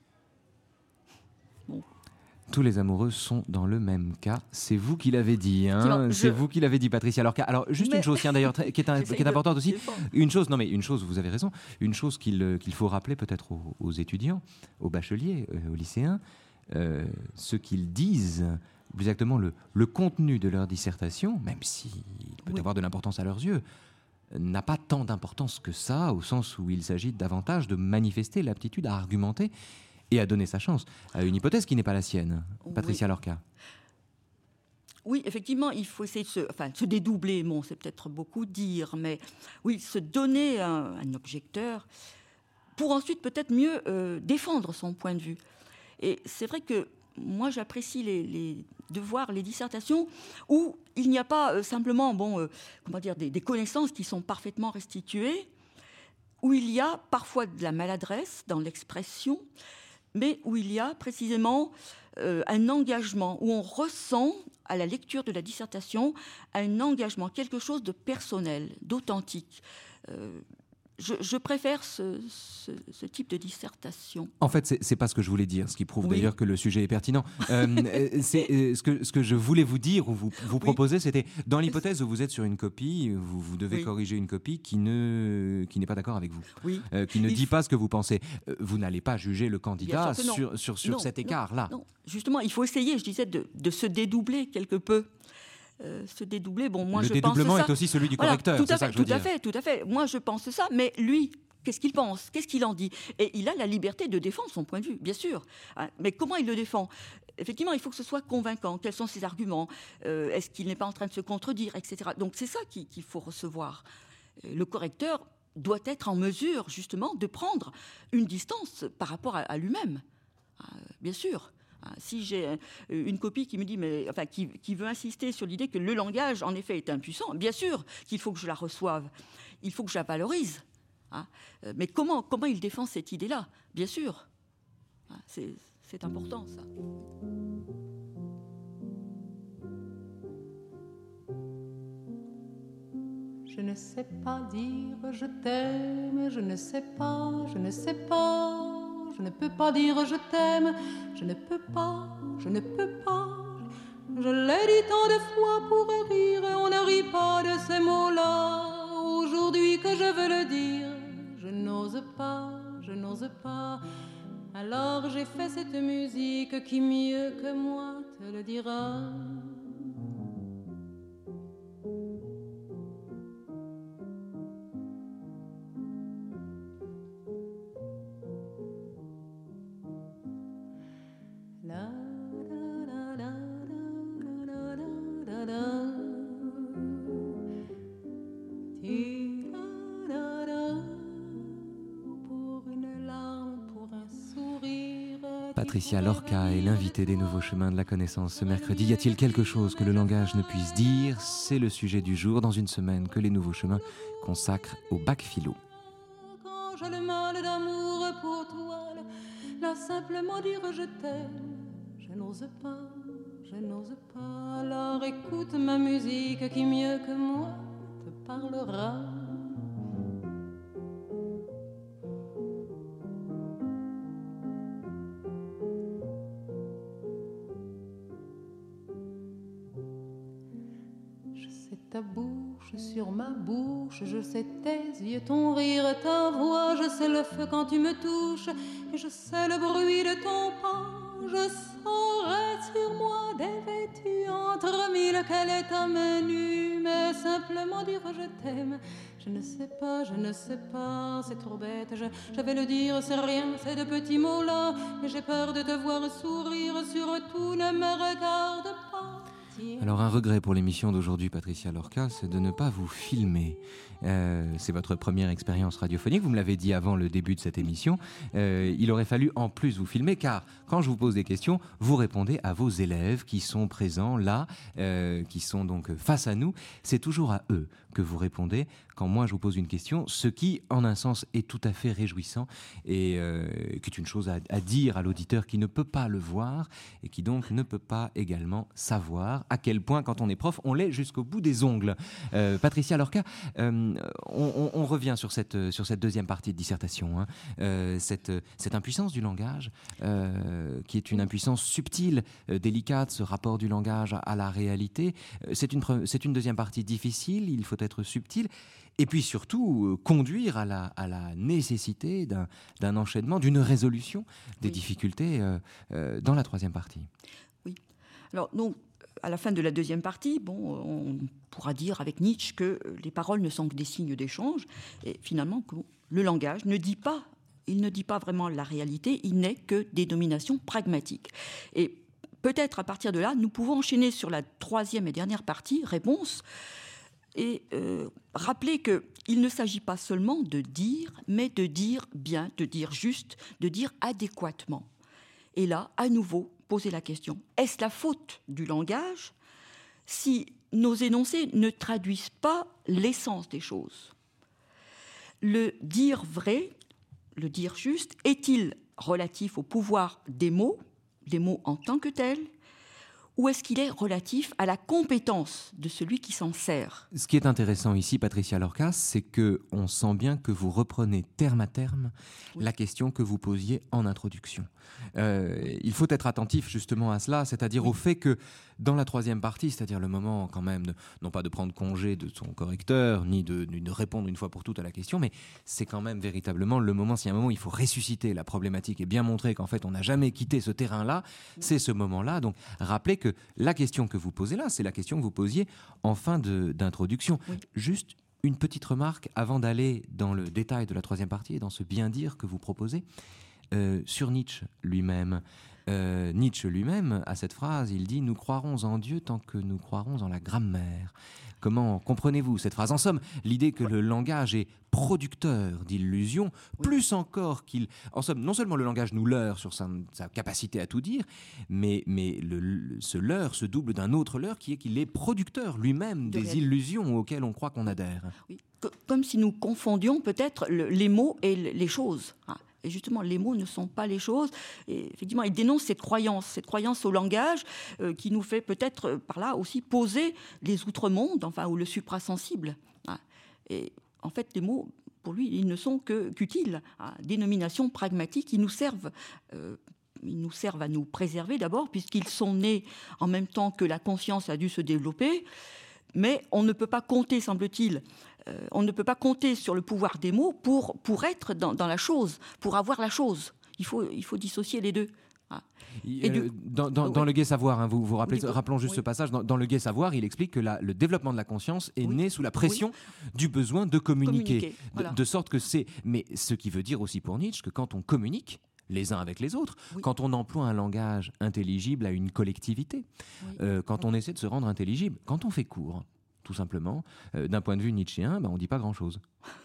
Tous les amoureux sont dans le même cas. C'est vous qui l'avez dit, C'est vous qui l'avez dit, Patricia Lorca. Alors, juste une chose, d'ailleurs, qui est importante aussi. Une chose, vous avez raison. Une chose qu'il faut rappeler peut-être aux étudiants, aux bacheliers, aux lycéens, ce qu'ils disent, plus exactement le contenu de leur dissertation, même s'il peut avoir de l'importance à leurs yeux, n'a pas tant d'importance que ça, au sens où il s'agit davantage de manifester l'aptitude à argumenter et à donner sa chance à une hypothèse qui n'est pas la sienne. Patricia Lorca. Oui, effectivement, il faut essayer de se dédoubler. Bon, c'est peut-être beaucoup dire, mais oui, se donner un objecteur pour ensuite peut-être mieux défendre son point de vue. Et c'est vrai que moi, j'apprécie de voir les dissertations où il n'y a pas simplement des connaissances qui sont parfaitement restituées, où il y a parfois de la maladresse dans l'expression, mais où il y a précisément un engagement, où on ressent à la lecture de la dissertation un engagement, quelque chose de personnel, d'authentique. Je préfère ce type de dissertation. En fait, c'est pas ce que je voulais dire, ce qui prouve d'ailleurs que le sujet est pertinent. Ce que je voulais vous dire ou vous proposer, c'était dans l'hypothèse où vous êtes sur une copie, vous devez corriger une copie qui n'est pas d'accord avec vous, qui ne dit pas ce que vous pensez. Vous n'allez pas juger le candidat sur cet écart-là. Non. Justement, il faut essayer, je disais, de se dédoubler quelque peu. se dédoubler. Bon, moi, le je pense ça. Le dédoublement est aussi celui du correcteur, voilà, c'est ça que je veux dire. Tout à fait. Moi, je pense ça, mais lui, qu'est-ce qu'il pense ? Qu'est-ce qu'il en dit ? Et il a la liberté de défendre son point de vue, bien sûr. Mais comment il le défend ? Effectivement, il faut que ce soit convaincant. Quels sont ses arguments ? Est-ce qu'il n'est pas en train de se contredire, etc. Donc, c'est ça qu'il faut recevoir. Le correcteur doit être en mesure, justement, de prendre une distance par rapport à lui-même. Bien sûr. Si j'ai une copie qui me dit, qui veut insister sur l'idée que le langage, en effet, est impuissant, bien sûr qu'il faut que je la reçoive. Il faut que je la valorise. Mais comment il défend cette idée-là ? Bien sûr. C'est important, ça. Je ne sais pas dire je t'aime, je ne sais pas, je ne sais pas. Je ne peux pas dire je t'aime, je ne peux pas, je ne peux pas. Je l'ai dit tant de fois pour rire et on ne rit pas de ces mots-là. Aujourd'hui que je veux le dire, je n'ose pas, je n'ose pas. Alors j'ai fait cette musique qui mieux que moi te le dira. Patricia Lorca est l'invitée des Nouveaux Chemins de la Connaissance ce mercredi. Y a-t-il quelque chose que le langage ne puisse dire ? C'est le sujet du jour dans une semaine que les Nouveaux Chemins consacrent au bac philo. Quand j'ai le mal d'amour pour toi, là simplement dire je t'aime, je n'ose pas, je n'ose pas. Alors écoute ma musique qui mieux que moi te parlera. Ta bouche sur ma bouche, je sais tes yeux, ton rire, ta voix, je sais le feu quand tu me touches, et je sais le bruit de ton pas, je saurais sur moi dévêtue entre mille quelle est ta main nue, mais simplement dire je t'aime. Je ne sais pas, c'est trop bête, je vais le dire, c'est rien, c'est de petits mots-là, mais j'ai peur de te voir sourire, surtout ne me regarde pas. Alors un regret pour l'émission d'aujourd'hui, Patricia Lorca, c'est de ne pas vous filmer. C'est votre première expérience radiophonique, vous me l'avez dit avant le début de cette émission. Il aurait fallu en plus vous filmer, car quand je vous pose des questions, vous répondez à vos élèves qui sont présents là, qui sont donc face à nous. C'est toujours à eux que vous répondez quand moi je vous pose une question, ce qui en un sens est tout à fait réjouissant et qui est une chose à dire à l'auditeur qui ne peut pas le voir et qui donc ne peut pas également savoir à quel point quand on est prof on l'est jusqu'au bout des ongles. Patricia Lorca, on revient sur cette deuxième partie de dissertation, cette impuissance du langage qui est une impuissance subtile, délicate, ce rapport du langage à la réalité. C'est une deuxième partie difficile, il faut être subtil. Et puis surtout, conduire à la nécessité d'un enchaînement, d'une résolution des difficultés dans la troisième partie. Oui. Alors, donc, à la fin de la deuxième partie, on pourra dire avec Nietzsche que les paroles ne sont que des signes d'échange. Et finalement, le langage ne dit pas vraiment la réalité, il n'est que des dominations pragmatiques. Et peut-être à partir de là, nous pouvons enchaîner sur la troisième et dernière partie, réponse, et rappeler qu'il ne s'agit pas seulement de dire, mais de dire bien, de dire juste, de dire adéquatement. Et là, à nouveau, poser la question, est-ce la faute du langage si nos énoncés ne traduisent pas l'essence des choses ? Le dire vrai, le dire juste, est-il relatif au pouvoir des mots en tant que tels ? Ou est-ce qu'il est relatif à la compétence de celui qui s'en sert ? Ce qui est intéressant ici, Patricia Lorca, c'est qu'on sent bien que vous reprenez terme à terme la question que vous posiez en introduction. Il faut être attentif justement à cela, c'est-à-dire au fait que dans la troisième partie, c'est-à-dire le moment quand même, non pas de prendre congé de son correcteur, ni de répondre une fois pour toutes à la question, mais c'est quand même véritablement le moment, s'il y a un moment où il faut ressusciter la problématique et bien montrer qu'en fait on n'a jamais quitté ce terrain-là, c'est ce moment-là. Donc rappelez que la question que vous posez là, c'est la question que vous posiez en fin d'introduction. Oui. Juste une petite remarque avant d'aller dans le détail de la troisième partie et dans ce bien dire que vous proposez. Sur Nietzsche lui-même. Nietzsche lui-même, à cette phrase, il dit « Nous croirons en Dieu tant que nous croirons en la grammaire ». Comment comprenez-vous cette phrase ? En somme, l'idée que le langage est producteur d'illusions, plus encore qu'il... En somme, non seulement le langage nous leurre sur sa capacité à tout dire, mais ce leurre se double d'un autre leurre qui est qu'il est producteur lui-même des illusions auxquelles on croit qu'on adhère. Oui. Comme si nous confondions peut-être les mots et les choses. Et justement, les mots ne sont pas les choses. Et effectivement, il dénonce cette croyance au langage qui nous fait peut-être par là aussi poser les outre-mondes, ou le suprasensible. Et en fait, les mots, pour lui, ils ne sont qu'utiles, dénominations pragmatiques. Ils nous servent à nous préserver d'abord, puisqu'ils sont nés en même temps que la conscience a dû se développer. Mais on ne peut pas compter, semble-t-il, on ne peut pas compter sur le pouvoir des mots pour être dans la chose, pour avoir la chose. Il faut dissocier les deux. Dans le Gai Savoir, vous vous rappelez, rappelons juste ce passage, dans le Gai Savoir, il explique que le développement de la conscience est né sous la pression du besoin de communiquer. Voilà. De sorte que c'est... Mais ce qui veut dire aussi pour Nietzsche que quand on communique, les uns avec les autres, quand on emploie un langage intelligible à une collectivité, quand on essaie de se rendre intelligible, quand on fait court, tout simplement, d'un point de vue nietzschéen, on ne dit pas grand-chose.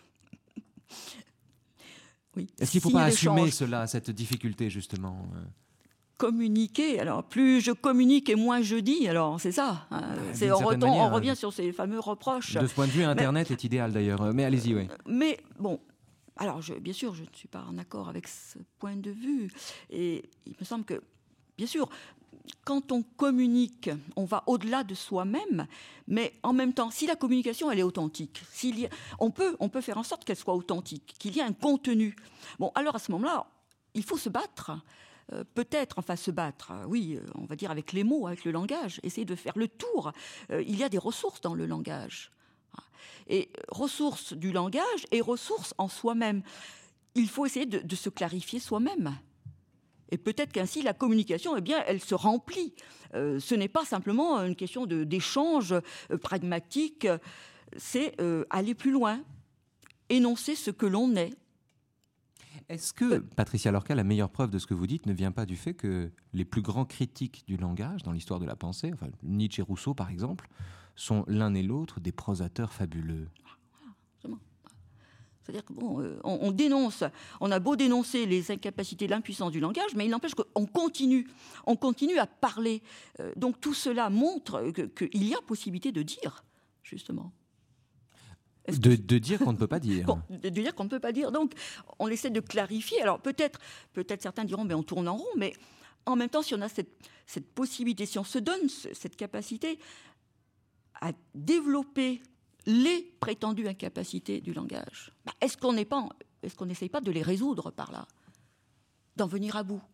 Est-ce qu'il ne faut pas assumer cette difficulté, justement Communiquer, alors plus je communique et moins je dis, alors c'est ça. On revient sur ces fameux reproches. De ce point de vue, Internet est idéal d'ailleurs, mais allez-y, oui. Mais bon... Alors, bien sûr, je ne suis pas en accord avec ce point de vue. Et il me semble que, bien sûr, quand on communique, on va au-delà de soi-même, mais en même temps, si la communication, elle est authentique, on peut faire en sorte qu'elle soit authentique, qu'il y ait un contenu. Bon, alors à ce moment-là, il faut se battre. Se battre, oui, on va dire avec les mots, avec le langage, essayer de faire le tour. Il y a des ressources dans le langage. Et ressources du langage et ressources en soi-même. Il faut essayer de se clarifier soi-même. Et peut-être qu'ainsi, la communication, elle se remplit. Ce n'est pas simplement une question d'échange pragmatique, c'est aller plus loin, énoncer ce que l'on est. Est-ce que, Patricia Lorca, la meilleure preuve de ce que vous dites ne vient pas du fait que les plus grands critiques du langage dans l'histoire de la pensée, Nietzsche et Rousseau par exemple, sont l'un et l'autre des prosateurs fabuleux? C'est-à-dire que on dénonce, on a beau dénoncer les incapacités, l'impuissance du langage, mais il n'empêche qu'on continue à parler. Donc tout cela montre qu'il y a possibilité de dire, justement. De dire qu'on ne peut pas dire. De dire qu'on ne peut pas dire. Donc on essaie de clarifier. Alors peut-être certains diront, on tourne en rond, mais en même temps, si on a cette possibilité, si on se donne cette capacité à développer les prétendues incapacités du langage, est-ce qu'on n'essaye pas de les résoudre par là, d'en venir à bout?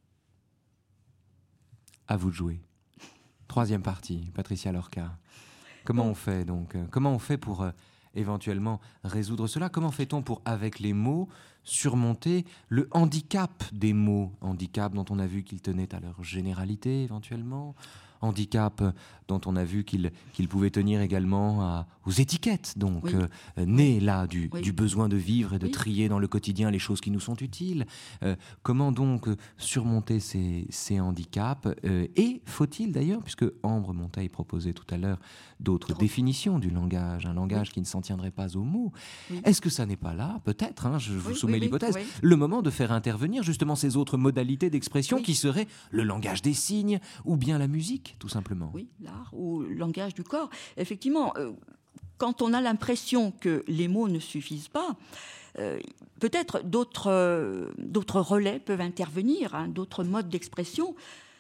À vous de jouer. Troisième partie, Patricia Lorca. Comment on fait donc? Comment on fait pour éventuellement résoudre cela? Comment fait-on pour, avec les mots, surmonter le handicap des mots? Handicap dont on a vu qu'ils tenaient à leur généralité éventuellement, handicap dont on a vu qu'il pouvait tenir également aux étiquettes, donc nées là du besoin de vivre et de trier dans le quotidien les choses qui nous sont utiles. Comment donc surmonter ces handicaps et faut-il d'ailleurs, puisque Ambre Monteil proposait tout à l'heure d'autres définitions du langage, un langage qui ne s'en tiendrait pas aux mots, est-ce que ça n'est pas là, peut-être, je vous soumets l'hypothèse, le moment de faire intervenir justement ces autres modalités d'expression qui seraient le langage des signes ou bien la musique, tout simplement? Oui, l'art ou le langage du corps. Effectivement, quand on a l'impression que les mots ne suffisent pas, peut-être d'autres relais peuvent intervenir, d'autres modes d'expression.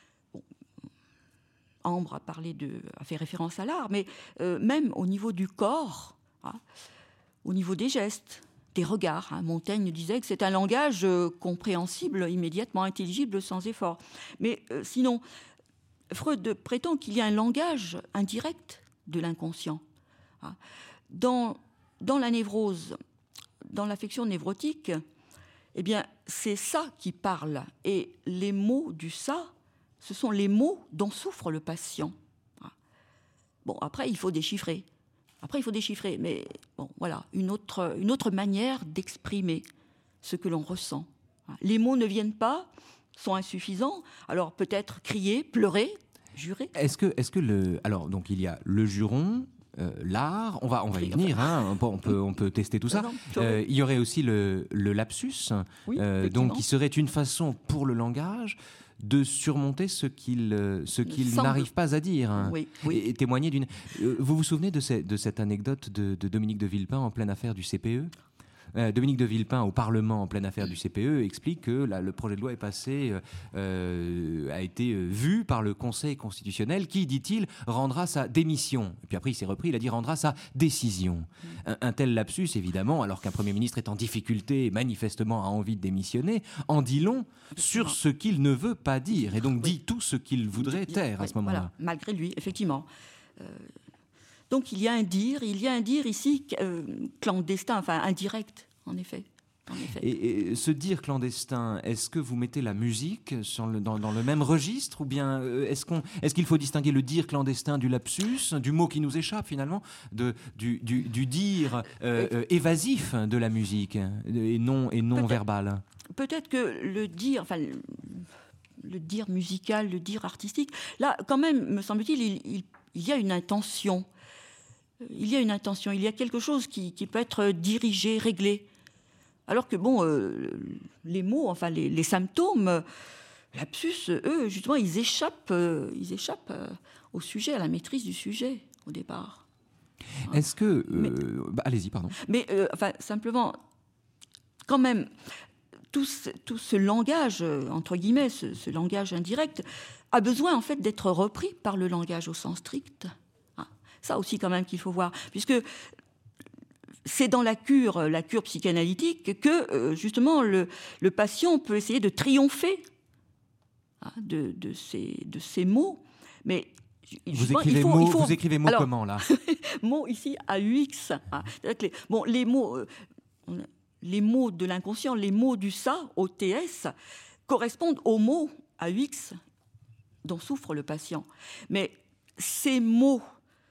Ambre a fait référence à l'art, mais même au niveau du corps, au niveau des gestes, des regards. Montaigne disait que c'est un langage compréhensible, immédiatement intelligible, sans effort. Mais sinon, Freud prétend qu'il y a un langage indirect de l'inconscient. Dans la névrose, dans l'affection névrotique, c'est ça qui parle. Et les mots du ça ce sont les mots dont souffre le patient. Bon, après, il faut déchiffrer. Mais bon, voilà, une autre manière d'exprimer ce que l'on ressent. Les mots ne viennent pas, sont insuffisants. Alors peut-être crier, pleurer, jurer. Alors donc il y a le juron, l'art, on va y venir, hein, on peut tester tout ça. Il y aurait aussi le lapsus, donc qui serait une façon pour le langage de surmonter ce qu'il n'arrive pas à dire, hein, et témoigner d'une... Vous vous souvenez de cette anecdote de Dominique de Villepin en pleine affaire du CPE ? Dominique de Villepin, au Parlement en pleine affaire du CPE, explique que le projet de loi est passé, a été vu par le Conseil constitutionnel qui, dit-il, rendra sa démission. Et puis après, il s'est repris, il a dit rendra sa décision. Un tel lapsus, évidemment, alors qu'un Premier ministre est en difficulté et manifestement a envie de démissionner, en dit long sur ce qu'il ne veut pas dire, et donc dit tout ce qu'il voudrait taire à ce moment-là. Voilà, malgré lui, effectivement. Donc il y a un dire ici clandestin, enfin indirect, en effet. Et ce dire clandestin, est-ce que vous mettez la musique dans le même registre, ou bien est-ce qu'il faut distinguer le dire clandestin du lapsus, du mot qui nous échappe finalement, du dire évasif de la musique et non verbal? Peut-être que le dire musical, le dire artistique, là quand même, me semble-t-il, il y a une intention. Il y a quelque chose qui peut être dirigé, réglé. Alors que, les mots, enfin, les symptômes, lapsus, eux, justement, ils échappent au sujet, à la maîtrise du sujet, au départ. Est-ce que... allez-y, pardon. Mais, simplement, quand même, tout ce langage, entre guillemets, ce langage indirect, a besoin, en fait, d'être repris par le langage au sens strict. Ça aussi, quand même, qu'il faut voir. Puisque c'est dans la cure psychanalytique que, justement, le patient peut essayer de triompher de ces mots. Mais vous écrivez mots comment, là? Mots ici, AUX. Les mots de l'inconscient, les mots du ça, OTS, correspondent aux mots AUX dont souffre le patient. Mais ces mots,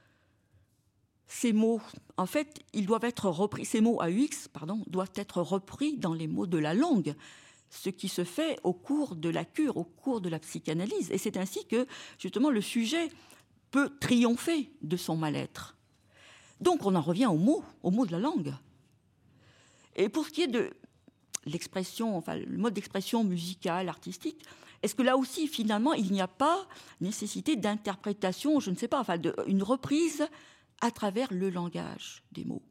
en fait, ils doivent être repris. Ces mots AUX, doivent être repris dans les mots de la langue, ce qui se fait au cours de la cure, au cours de la psychanalyse. Et c'est ainsi que, justement, le sujet peut triompher de son mal-être. Donc, on en revient aux mots de la langue. Et pour ce qui est de l'expression, le mode d'expression musicale, artistique, est-ce que là aussi, finalement, il n'y a pas nécessité d'interprétation, je ne sais pas, une reprise à travers le langage des mots?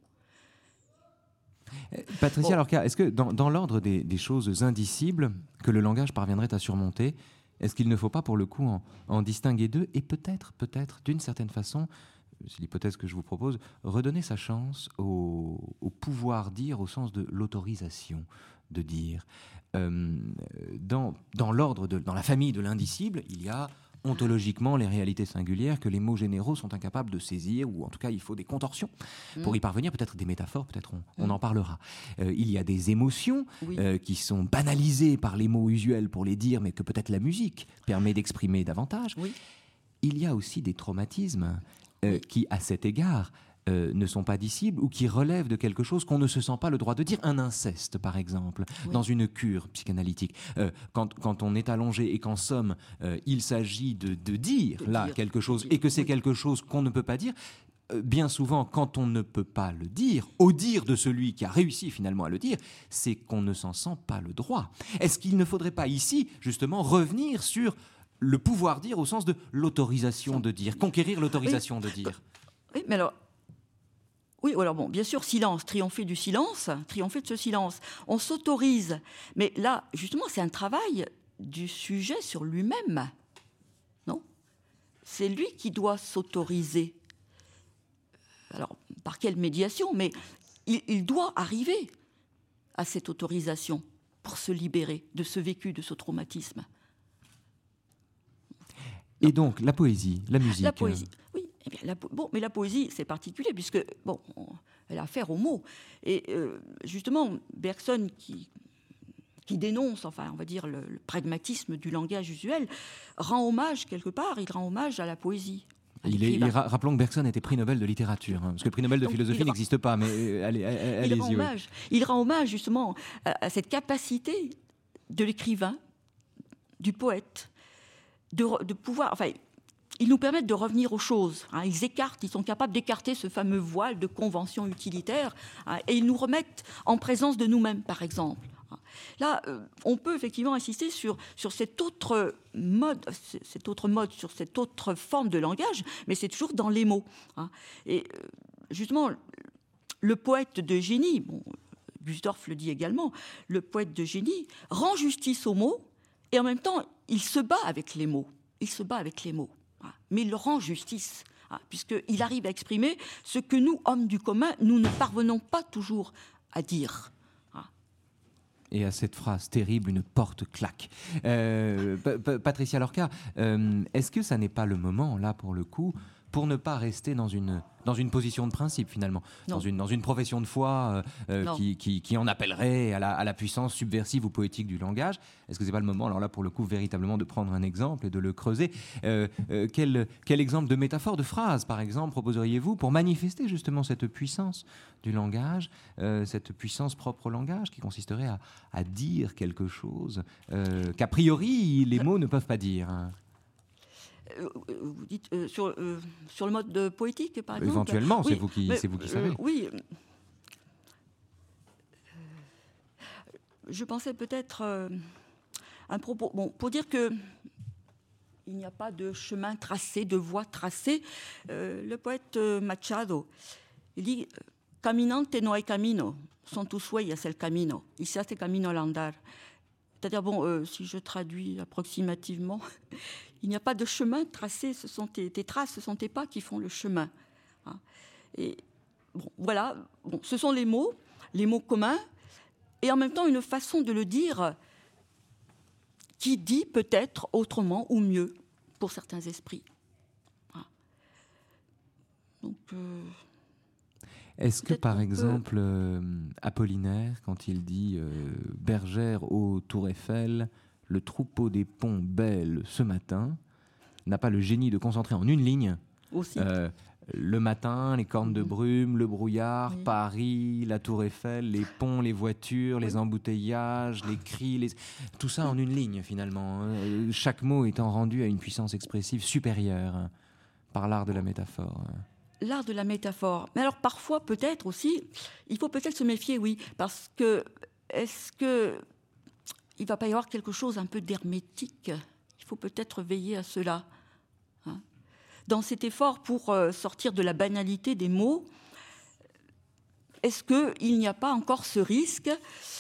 Patricia Lorca, est-ce que dans l'ordre des choses indicibles que le langage parviendrait à surmonter, est-ce qu'il ne faut pas, pour le coup, en distinguer deux et peut-être, d'une certaine façon, c'est l'hypothèse que je vous propose, redonner sa chance au pouvoir dire au sens de l'autorisation de dire. Dans la famille de l'indicible, il y a ontologiquement les réalités singulières que les mots généraux sont incapables de saisir, ou en tout cas il faut des contorsions pour y parvenir, peut-être des métaphores, peut-être on en parlera. Il y a des émotions qui sont banalisées par les mots usuels pour les dire, mais que peut-être la musique permet d'exprimer davantage. Il y a aussi des traumatismes qui, à cet égard, ne sont pas dissibles ou qui relèvent de quelque chose qu'on ne se sent pas le droit de dire. Un inceste, par exemple, dans une cure psychanalytique. Quand on est allongé et qu'en somme, il s'agit de dire quelque chose et que c'est quelque chose qu'on ne peut pas dire, bien souvent, quand on ne peut pas le dire, au dire de celui qui a réussi finalement à le dire, c'est qu'on ne s'en sent pas le droit. Est-ce qu'il ne faudrait pas ici, justement, revenir sur le pouvoir dire au sens de l'autorisation de dire, conquérir l'autorisation de dire? Oui, mais alors... Oui, alors bien sûr, silence, triompher du silence, triompher de ce silence. On s'autorise. Mais là, justement, c'est un travail du sujet sur lui-même. Non ? C'est lui qui doit s'autoriser. Alors, par quelle médiation ? Mais il doit arriver à cette autorisation pour se libérer de ce vécu, de ce traumatisme. Et donc, la poésie, la musique. La poésie, oui. Eh bien, mais la poésie, c'est particulier, puisque, elle a affaire aux mots. Et justement, Bergson, qui qui dénonce, enfin, on va dire, le pragmatisme du langage usuel, rend hommage, quelque part, il rend hommage à la poésie. Rappelons que Bergson était prix Nobel de littérature, parce que le prix Nobel de philosophie n'existe pas, mais allez-y. Il rend hommage, justement, à cette capacité de l'écrivain, du poète, de pouvoir... Enfin, ils nous permettent de revenir aux choses. Ils sont capables d'écarter ce fameux voile de convention utilitaire, et ils nous remettent en présence de nous-mêmes, par exemple. Là, on peut effectivement insister sur cet autre mode, sur cette autre forme de langage, mais c'est toujours dans les mots. Et justement, le poète de génie, Gusdorff le dit également, le poète de génie rend justice aux mots, et en même temps, il se bat avec les mots. Mais il leur rend justice, puisqu'il arrive à exprimer ce que nous, hommes du commun, nous ne parvenons pas toujours à dire. Et à cette phrase terrible, une porte claque. Patricia Lorca, est-ce que ça n'est pas le moment, là, pour le coup, pour ne pas rester dans une position de principe, finalement, dans une profession de foi qui en appellerait à la puissance subversive ou poétique du langage? Est-ce que c'est pas le moment, alors là, pour le coup, véritablement de prendre un exemple et de le creuser? Quel exemple de métaphore, de phrase, par exemple, proposeriez-vous pour manifester justement cette puissance du langage, cette puissance propre au langage, qui consisterait à dire quelque chose qu'a priori les mots ne peuvent pas dire? Vous dites sur le mode poétique, par exemple? Éventuellement, oui, c'est vous qui savez. Oui. Je pensais peut-être un propos... Bon, pour dire que il n'y a pas de chemin tracé, de voie tracée, le poète Machado, il dit « Caminante no hay camino, son tus huellas el camino, y se hace camino al andar ». C'est-à-dire, si je traduis approximativement, il n'y a pas de chemin tracé, ce sont tes traces, ce sont tes pas qui font le chemin. Et voilà, ce sont les mots communs, et en même temps une façon de le dire qui dit peut-être autrement ou mieux pour certains esprits. Donc... Est-ce que, par exemple, Apollinaire, quand il dit « Bergère ô tour Eiffel, le troupeau des ponts belle ce matin », n'a pas le génie de concentrer en une ligne le matin, les cornes de brume, le brouillard, Paris, la tour Eiffel, les ponts, les voitures, les embouteillages, les cris, tout ça en une ligne finalement, chaque mot étant rendu à une puissance expressive supérieure par l'art de la métaphore. L'art de la métaphore. Mais alors parfois, peut-être aussi, il faut peut-être se méfier, oui, parce que est-ce que il va pas y avoir quelque chose un peu d'hermétique? Il faut peut-être veiller à cela. Dans cet effort pour sortir de la banalité des mots, est-ce qu'il n'y a pas encore ce risque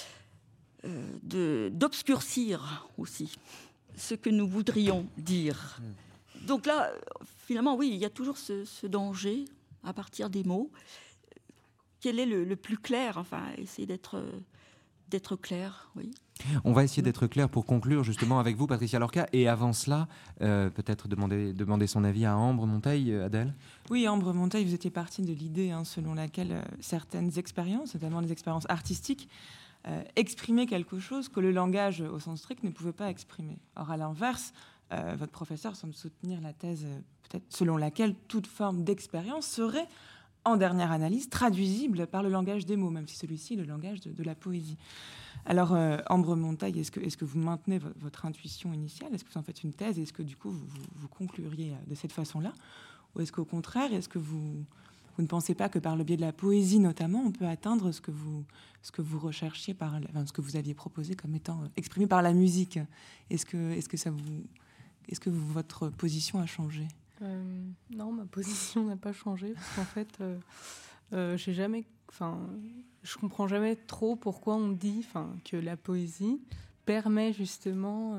d'obscurcir aussi ce que nous voudrions dire? Donc là, finalement, oui, il y a toujours ce danger à partir des mots. Quel est le plus clair? Enfin, essayer d'être clair, oui. On va essayer d'être clair pour conclure justement avec vous, Patricia Lorca. Et avant cela, peut-être demander son avis à Ambre Monteil, Adèle. Oui, Ambre Monteil, vous étiez partie de l'idée selon laquelle certaines expériences, notamment les expériences artistiques, exprimaient quelque chose que le langage, au sens strict, ne pouvait pas exprimer. Or, à l'inverse, votre professeur semble soutenir la thèse peut-être selon laquelle toute forme d'expérience serait, en dernière analyse, traduisible par le langage des mots, même si celui-ci est le langage de la poésie. Alors, Ambre Monteil, est-ce que vous maintenez votre intuition initiale? Est-ce que vous en faites une thèse? Est-ce que, du coup, vous concluriez de cette façon-là? Ou est-ce qu'au contraire, est-ce que vous ne pensez pas que par le biais de la poésie, notamment, on peut atteindre ce que vous recherchiez, ce que vous aviez proposé comme étant exprimé par la musique? Est-ce que votre position a changé? Non, ma position n'a pas changé, parce qu'en fait, je comprends jamais trop pourquoi on dit que la poésie permet justement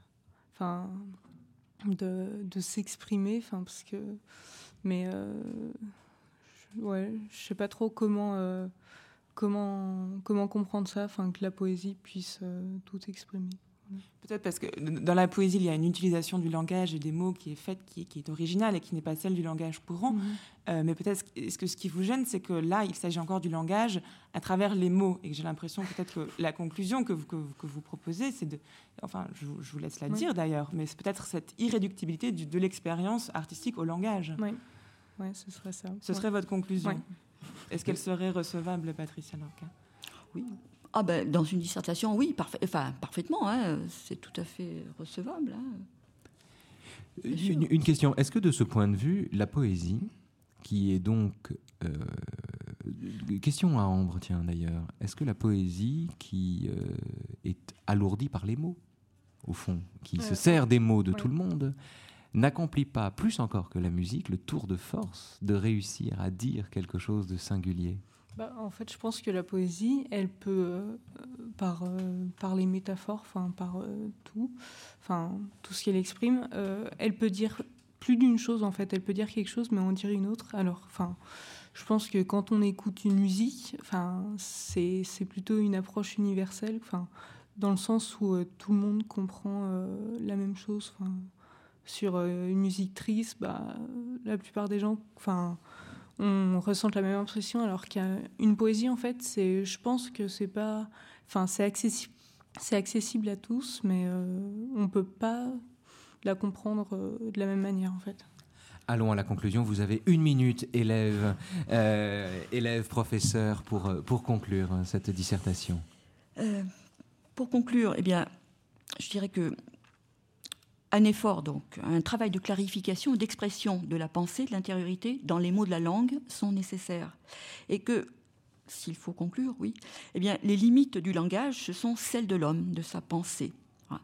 de s'exprimer, parce que... Mais je sais pas trop comment comprendre ça, que la poésie puisse tout exprimer. Peut-être parce que dans la poésie, il y a une utilisation du langage et des mots qui est faite, qui est originale et qui n'est pas celle du langage courant. Mais peut-être, est-ce que ce qui vous gêne, c'est que là, il s'agit encore du langage à travers les mots. Et que j'ai l'impression peut-être que la conclusion que vous proposez, c'est de... Enfin, je vous laisse la dire d'ailleurs, mais c'est peut-être cette irréductibilité de l'expérience artistique au langage. Oui, ce serait ça. Ce serait votre conclusion. Est-ce qu'elle serait recevable, Patricia Lorca ? Oui. Ah ben, dans une dissertation, oui, parfaitement. Hein, c'est tout à fait recevable. Hein. Une question. Est-ce que de ce point de vue, la poésie, qui est donc... question à Ambre, tiens, d'ailleurs. Est-ce que la poésie qui est alourdie par les mots, au fond, qui se sert des mots de tout le monde, n'accomplit pas, plus encore que la musique, le tour de force de réussir à dire quelque chose de singulier ? En fait, je pense que la poésie, elle peut, par les métaphores, par tout ce qu'elle exprime, elle peut dire plus d'une chose, en fait. Elle peut dire quelque chose, mais en dire une autre. Alors, je pense que quand on écoute une musique, c'est plutôt une approche universelle, dans le sens où tout le monde comprend la même chose. Sur une musique triste, la plupart des gens... on ressent la même impression, alors qu'une poésie, en fait, je pense que c'est pas... c'est accessible à tous, mais on peut pas la comprendre de la même manière, en fait. Allons à la conclusion. Vous avez 1 minute, élève, professeur, pour conclure cette dissertation. Pour conclure, je dirais que un effort, donc, un travail de clarification et d'expression de la pensée, de l'intériorité, dans les mots de la langue, sont nécessaires. Et que, s'il faut conclure, oui, les limites du langage, ce sont celles de l'homme, de sa pensée. Voilà.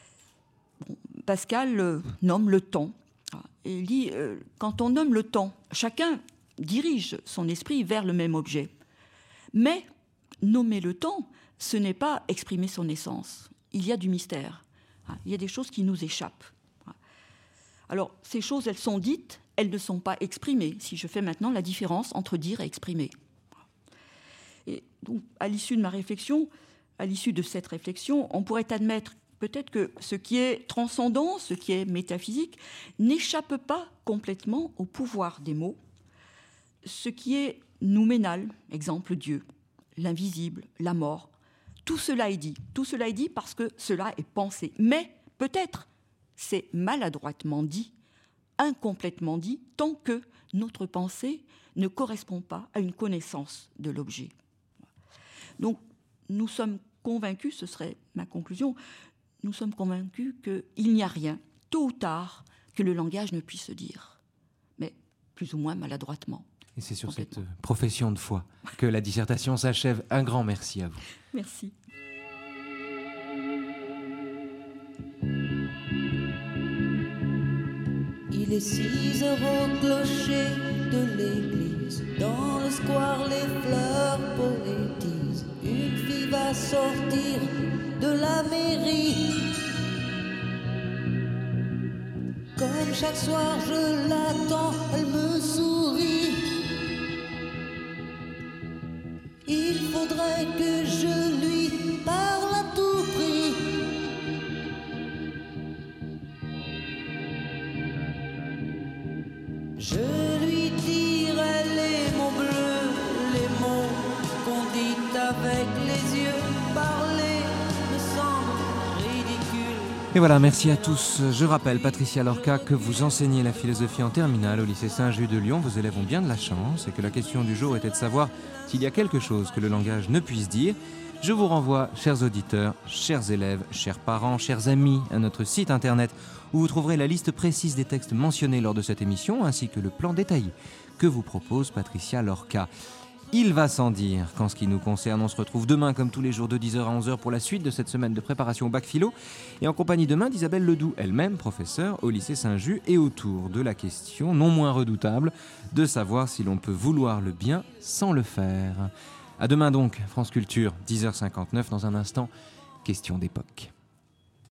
Pascal nomme le temps. Et il dit, quand on nomme le temps, chacun dirige son esprit vers le même objet. Mais nommer le temps, ce n'est pas exprimer son essence. Il y a du mystère. Il y a des choses qui nous échappent. Alors, ces choses, elles sont dites, elles ne sont pas exprimées, si je fais maintenant la différence entre dire et exprimer. Et donc, à l'issue de cette réflexion, on pourrait admettre peut-être que ce qui est transcendant, ce qui est métaphysique, n'échappe pas complètement au pouvoir des mots. Ce qui est nouménal, exemple Dieu, l'invisible, la mort, tout cela est dit. Tout cela est dit parce que cela est pensé. Mais peut-être c'est maladroitement dit, incomplètement dit, tant que notre pensée ne correspond pas à une connaissance de l'objet. Donc nous sommes convaincus, ce serait ma conclusion, nous sommes convaincus qu'il n'y a rien, tôt ou tard, que le langage ne puisse dire, mais plus ou moins maladroitement. Et c'est sur cette profession de foi que la dissertation s'achève. Un grand merci à vous. Merci. Il est 6 heures au clocher de l'église. Dans le square, les fleurs poétisent. Une fille va sortir de la mairie. Comme chaque soir, je l'attends, elle me sourit. Il faudrait que je lui parle à tout prix. Je lui dirai les mots bleus, les mots qu'on dit avec les yeux. Parler me semble ridicule. Et voilà, merci à tous. Je rappelle, Patricia Lorca, que vous enseignez la philosophie en terminale au lycée Saint-Just de Lyon. Vos élèves ont bien de la chance et que la question du jour était de savoir s'il y a quelque chose que le langage ne puisse dire. Je vous renvoie, chers auditeurs, chers élèves, chers parents, chers amis, à notre site internet où vous trouverez la liste précise des textes mentionnés lors de cette émission ainsi que le plan détaillé que vous propose Patricia Lorca. Il va sans dire qu'en ce qui nous concerne, on se retrouve demain comme tous les jours de 10h à 11h pour la suite de cette semaine de préparation au bac philo et en compagnie demain d'Isabelle Ledoux, elle-même professeure au lycée Saint-Just et autour de la question non moins redoutable de savoir si l'on peut vouloir le bien sans le faire. À demain donc, France Culture, 10h59 dans un instant, question d'époque.